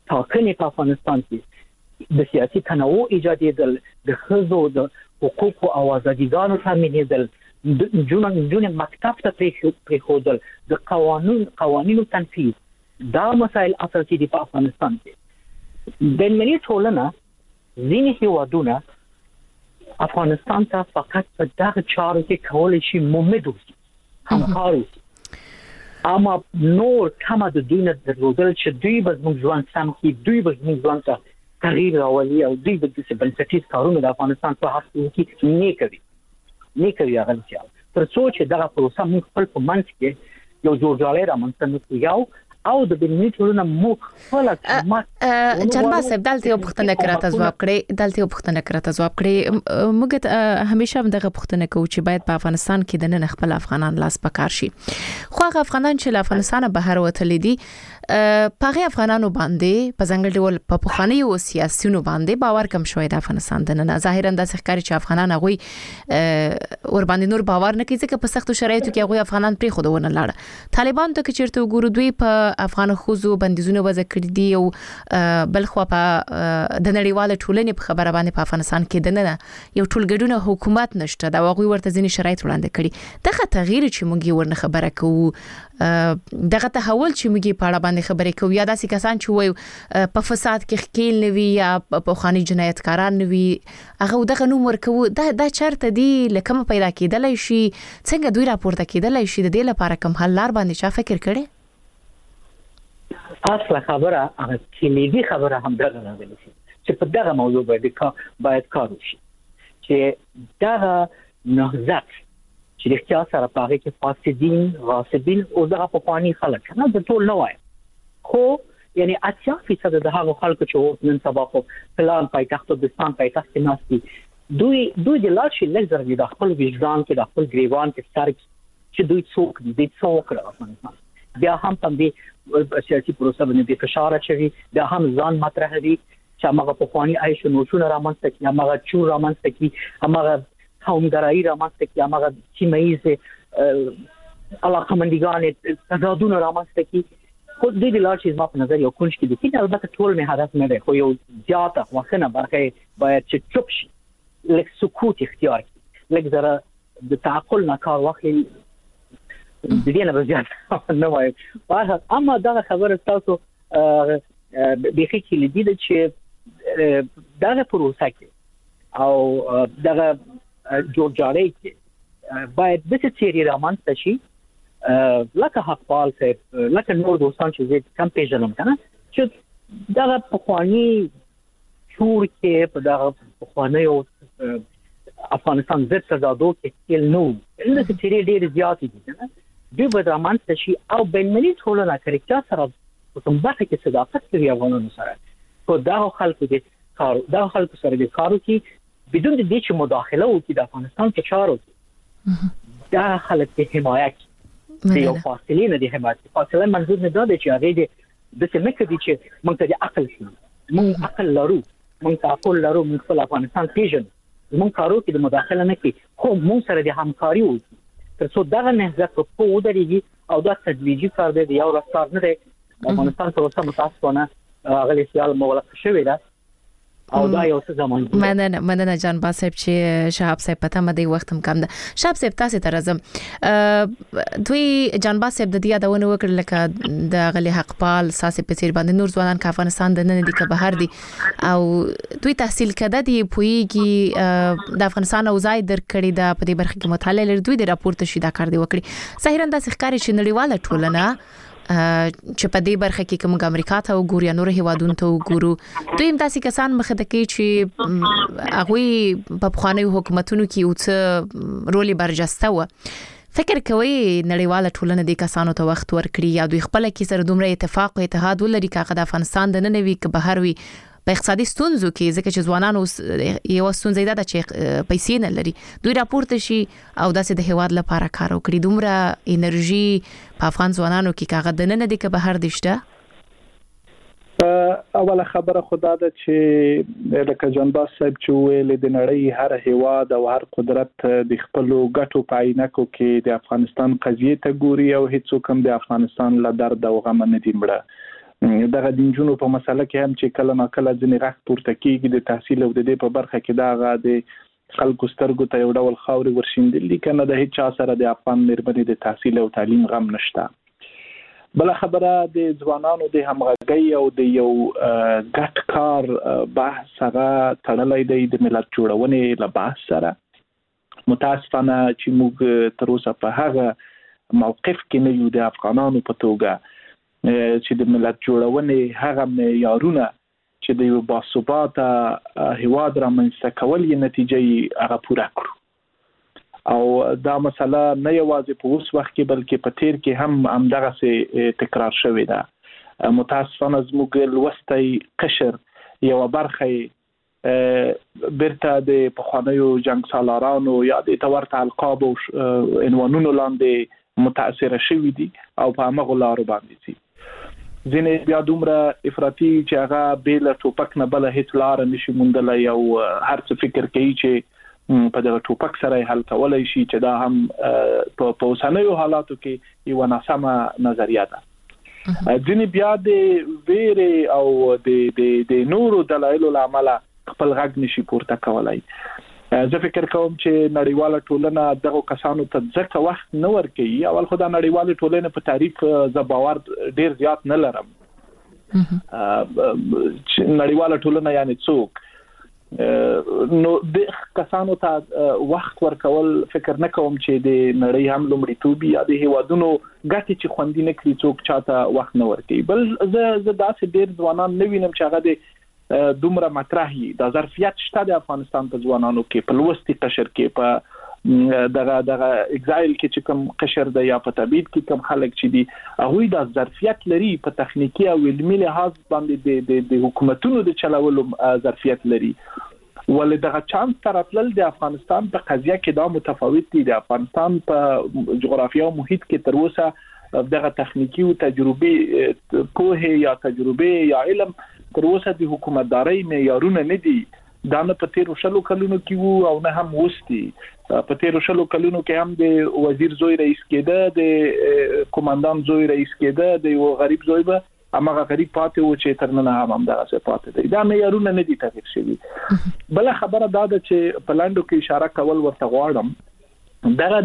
ټاکنې په افغانستان کې د سیاسي تنوع ایجادېدل، د ښځو د حقوقو او ازادیګانو تامینېدل، د جون جون مکتب ته پریښودل، د قانون قوانینو تنفیذ، دا مسایل اساسي دي په افغانستان کې. بین المللي ټولنه ځینې هیوادونه افغانستان ته فقط په دغه چارو کې کولای شي ممد اوسي، همکار اوسي، اما نور کومه د دوی نه درلودل چې دوی به زموږ ژوند سم کړي، دوی به زموږ ژوند ته تغییر راولي او دوی به داسې بنسټیز کارونه د افغانستان په حق کې نه کوي نه کوي هغه څه. تر څو چې دغه پروسه موږ خپل په منځ کې یو جوړجاړی رامنځته نه کړو یو او د بنمي ټولنه مو خپل جنبا صاحب دلته یو پښتنه کراته جواب کړي دلته یو پښتنه کراته جواب کړي موږ همیشه دغه پښتنه کوو چې باید په افغانستان کې د نن خپل افغانان لاس پکار شي، خو هغه افغانان چې له افغانستان بهر وتلي دي پاغه افغانانو باندې په ځنګل ډول په پخوانی او سیاسيونو باندې باور کم شوی د افغانستان د نن ظاهرا د ښکاری چې افغانان هغه ور باندې نور باور نه کوي ځکه په سختو شرایطو کې هغه افغانان پرې خودونه لاړه. طالبان ته چیرته وګورو دوی په افغان خوځو بندیزونه وضع کړی دي او بل خو په د نړیواله ټولنې په خبره باندې په افغانستان کې د نن یو ټولګډونه حکومت نشته دا هغه ورته ځینې شرایط وړاندې کړي. دغه تغییر چې موږ ورنه خبره کوو دغه تحول چې موږ په اړه باندې خبرې کوو یا داسې کسان چې وایي په فساد کې خکیل نوي یا په خاني جنایتکاران نوي هغه دغه نوم ورکو دا دا چرته دی لکه پیدا کېدلای شي څنګه دوی راپورته کېدلای شي د دې لپاره کوم حل لار باندې چا فکر کړي؟ اصله خبره هغه کلیدي خبره هم دغه راغلی چې په دغه موضوع باندې باید کار وشي چې دغه نهضت چې د اختیار سره پاره کې فاسدین غاصبین او دغه په قانوني خلک نه د ټول نه وای خو یعنی اتیا فیصد د هغه خلکو چې نن سبا په پلان پایتخت د پاکستان پایتخت ناشتي دوی دوی د لاشي لږ د خپل وجدان کې د خپل گریوان کې سر چې دوی څوک دي د څوک راځي بیا هم تم دي سیاسي پروسه باندې د فشار اچوي بیا هم ځان مطرح دي چې هغه په قانوني عيش نو شو رامنځته کی هغه چور رامنځته کی هغه قومګرایي رامنځته کی هغه سیمایي علاقمندګان تضادونه رامنځته کی خو د دې لار چې ما په نظر یو کونج کې دي چې البته ټول نه هدف نه دی خو یو زیاته وخنه برخه باید چې چوپ شي لکه سکوت اختیار کړي لکه زره د تعقل نه کار واخلي د دې نه بزیات نه وایي په اما دا خبره تاسو به کې لیدل چې دا پروسه کې او دا جوړجاړی کې باید د څه چیرې رامنځته شي لکه حقپال صاحب لکه نور دوستان چې زه کم پیژنم کنه چې دا په خواني شور کې په دا په خواني او افغانستان زړه تدادو کې تل نو د څه چیرې ډېر زیات دي کنه دوی به رامنځته شي او بین المللي ټولنه کریکټا سره په کوم ځای کې صداقت کوي افغانانو سره په دا خلکو دي کار دا خلکو سره دي کارو کې بدون د دې چې مداخله وکړي د افغانستان په چارو کې دا خلک په حمایت د یو فاصله نه دي حمایت فاصله منظور نه ده چې هغه دې د څه مکه دي چې موږ ته عقل شي موږ عقل لرو موږ ته عقل لرو موږ خپل افغانستان پیژنو موږ کارو کې د مداخله نه کوي خو موږ سره د همکاري وکړي تر څو دا نه ځکه په ودرېږي او دا تدریجي کار دی یو راستار نه دی افغانستان پروسه متاسفانه غلي سیال مغلق شوی ده او دا یو څه زمون مننه مننه جان باسب چې شهاب صاحب پته مده وخت هم کم ده شهاب صاحب تاسو ته راځم دوی جان باسب د دې داونه وکړل لکه د غلي حقپال ساسي پسیر باندې نور ځوانان کا افغانستان د نن دي که بهر دي او دوی تحصیل کده دي پویږي د افغانستان او ځای در کړی د په دې برخه کې مطالعه لري دوی د راپورته شي دا کار دی وکړي ظاهرا د ښکاری چې نړیواله ټولنه چې په دې برخه کې کوم امریکا ته وګوري نور هیوادونو ته وګورو دوی هم تاسو کسان مخه د کې چې هغه په خواني حکومتونو کې او څه رولي برجسته و فکر کوي نړیواله ټولنه د کسانو ته وخت ورکړي یا دوی خپل کې سره دومره اتفاق او اتحاد ولري چې د افغانستان د ننوي که بهر وي په اقتصادي ستونزو کې ځکه چې ځوانان یو ستونزه ده چې پیسې نه لري دوی راپورته شي او داسې د هیواد لپاره کار وکړي دومره انرژي په افغان ځوانانو کې کاغه د نن دي که بهر دشته اوله خبره خدا ده چې لکه جنباس صاحب چې ویل د نړۍ هر هیواد او هر قدرت د خپل ګټو په عینکو کې د افغانستان قضیه ته ګوري او هیڅ کوم د افغانستان له درد او غم نه دی مړه دغه د جنونو په مسله کې هم چې کله ناکله ځنې غږ پورته کیږي د تحصیل او د دې په برخه کې دا غا د خلکو سترګو ته یو ډول خاوري ورشیندل کنه د هیڅ چا سره د افغان مېرمنې د تحصیل او تعلیم غم نشته. بل خبره د ځوانانو د همغږي او د یو ګټ کار بحث سره تړلې دی د ملت جوړونې له بحث سره. متاسفانه چې موږ تر اوسه په هغه موقف کې نه یو د افغانانو په توګه چې د ملت جوړونې هغه معیارونه چې د یو باثباته هیواد رامنځته کول یې نتیجه هغه پوره کړو. او دا مسله نه یوازې په اوس وخت کې بلکې په تیر کې هم همدغه سي تکرار شوې ده. متاسفانه زموږ لوستي قشر یو برخه برته د پخوانیو جنگ سالارانو یا د تورته القاب او عنوانونو لاندې متاثر شوي دي او په هغه لارو باندې دي. ځینې بیا دومره افراطي چې هغه بیل ټوپک نه بل هیڅ لار نشي موندلای او هر څه فکر کوي چې په دغه ټوپک سره حل کولای شي چې دا هم په اوسنیو حالاتو کې یو ناسمه نظریه ده. ځینې بیا د ویرې او د د د نورو دلایلو لامل خپل غږ نشي پورته کولای. زه فکر کوم چې نړیواله ټولنه دغه کسانو ته ځکه وخت نه ورکوي. اول خو د نړیواله ټولنې په تعریف ز باور ډیر زیات نه لرم. نړیواله ټولنه یعنی څوک؟ نو د کسانو ته وخت ورکول فکر نه کوم چې د نړۍ هم لومړیتوب یا د هیوادونو ګټې چې خوندې نه کړي څوک چاته وخت نه ورکوي. بل زه زه داسې ډیر ځوانان نه وینم چې هغه د دومره مطرحي د ظرفیت شته د افغانستان په ځوانانو کې په لوستي قشر کې په دغه دغه اگزایل کې چې کوم قشر د یا په تبعید کې کوم خلک چې دي هغه د ظرفیت لري په تخنیکی او علمي لحاظ باندې د د حکومتونو د چلولو ظرفیت لري. ولې دغه چانس تراتل د افغانستان په قضیه کې دا متفاوت دي. د افغانستان په جغرافیه او محیط کې تر اوسه دغه تخنیکی او تجربه کوه یا تجربه یا علم تر اوسه د حکومتداري معیارونه نه دي. دا نه په تیر شلو کلونو کې وو او نه هم وستي. په تیر شلو کلونو کې هم د وزیر زوی رئیس کېده، د کمانډان زوی رئیس کېده، د یو غریب زوی به هغه غریب پاتې و چې تر نن هم همدغه څه پاتې دی. دا معیارونه نه دي تغیر شوي. بل خبره دا ده چې په لاندو کې اشاره کول ورته غواړم دغه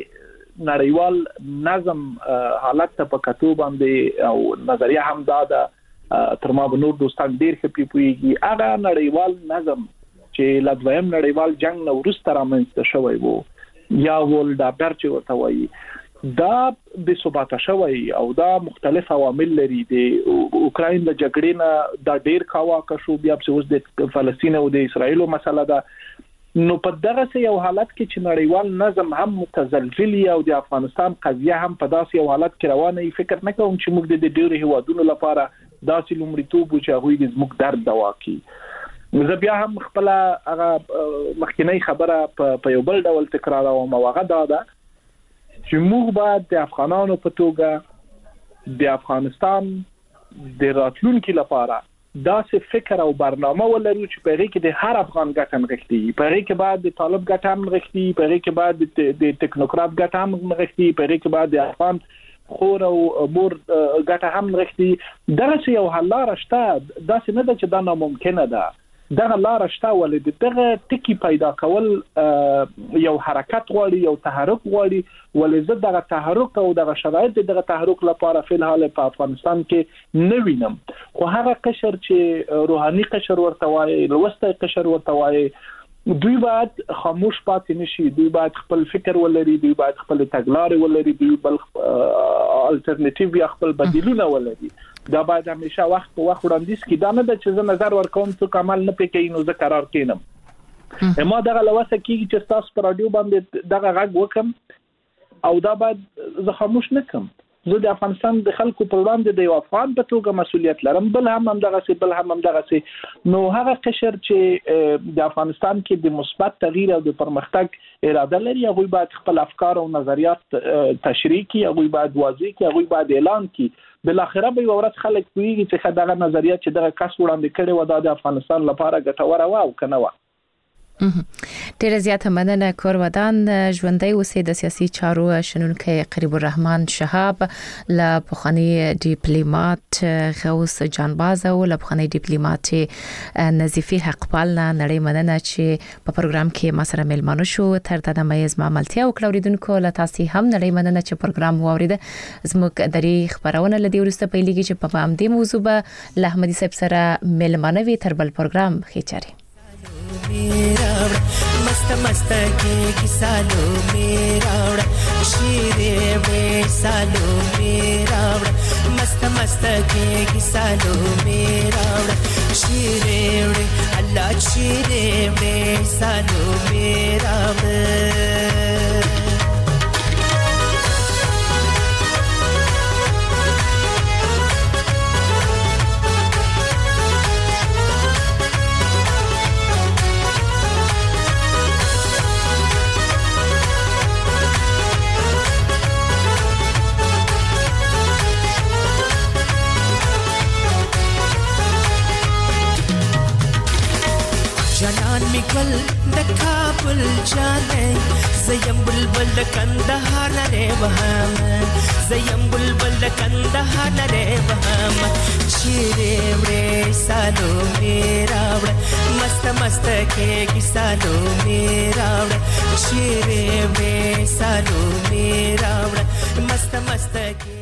د نړیوال نظم حالت ته په کتو باندې او نظریه هم دا ده تر ما به نور دوستان ډیر خپي پويږي. هغه نړیوال نظم چې لدویم نړیوال جنگ نو وروسته رامنځته شوی وو یا ولډ ابر چې ورته وایي دا د ثبات شوی او دا مختلف عوامل لري. د اوکراین د جګړې نه دا ډیر کاواکه شو، بیا په اوس د فلسطین او د اسرایل مسله ده. نو په دغه یو حالت کې چې نړیوال نظم هم متزلزل او د افغانستان قضیه هم په داسې یو حالت کې روانه، فکر نه کوم چې موږ د ډیرو هیوادونو لپاره داسې لومړیتوب چې هغه د زموږ درد دوا کوي. زه بیا هم خپل هغه مخکینی خبره په یو بل ډول تکرار او مواغه دا ده چې موږ باید د افغانانو په توګه د افغانستان د راتلونکو لپاره داسې فکر او برنامه ولرو چې په هغه کې د هر افغان ګټه نغښتي، په هغه کې باید د طالب ګټه هم نغښتي، په هغه کې باید د ټیکنوکرات ګټه هم نغښتي، په هغه کې باید د افغان خور او مور ګټه هم نغښتي. دغه یو حل لار شته، داسې نه ده چې دا ناممکنه ده. دغه لار شته، ولې دغه ټکی پیدا کول یو حرکت غواړي، یو تحرک غواړي. ولې زه دغه تحرک او دغه شرایط دغه تحرک لپاره په الحال په افغانستان کې نه وینم. خو هغه قشر چې روحاني قشر ورته وایي، لوستی قشر ورته وایي، دوی باید خاموش پاتې نشي. دوی باید خپل فکر ولري، دوی باید خپل تګلارې ولري، دوی بل الټرنیټیو یا خپل بدیلونه ولري. دا باید همیشه وخت په وخت وړاندیز کړي. دا نه ده چې زه نظر ورکوم څوک عمل نه پکې نو زه قرار کینم. ما دغه لوسه کیږي چې تاسو پر رادیو باندې دغه غږ وکم او دا باید زه خاموش نه کم. زه د افغانستان د خلکو پر وړاندې د یو افغان په توګه مسؤلیت لرم. بل هم هم دغه سي بل هم هم دغه سي نو هغه قشر چې د افغانستان کې د مثبت تغییر او د پرمختګ اراده لري، هغه باید خپل افکار او نظریات تشریح کړي، هغه باید واضح کړي، هغه باید اعلان کړي. بل اخره به ورځ خلک کوي چې دغه نظریات چې دغه کس وړاندې کړي و د افغانستان لپاره ګټور و او کنه و. ډېر زیاته مننه کور ودان ژوندۍ اوسې د سیاسي چارو شنونکي قریب الرحمن شهاب ل پخوانی ډیپلوماټ غوث جانباز او ل پخوانی ډیپلوماټ نظیفي حقپال نړۍ مننه چې په پروګرام کې ما سره ملمانو شو تر دا د مېز معاملتیا او کلوریدونکو ل تاسو هم نړۍ مننه چې پروګرام واورید زموږ د خبرونه لدی ورسته پیلېږي چې په همدې موضوع به له احمدي صاحب سره ملمانه وی تر بل پروګرام خېچاري मस्त मस्त के किसालो मेरा शीरे में सालो मेरा मस्त मस्त के किसालो मेरा शीरे अल्लाह शीरे में सालो मेरा جنان میکل د کابل جانې زیم بلبل د کندهار نه وهم زیم بلبل د کندهار نه وهم چیرې وړې سالو میرا وړ مست مست کې کی سالو میرا وړ چیرې وړې سالو میرا وړ مست مست کې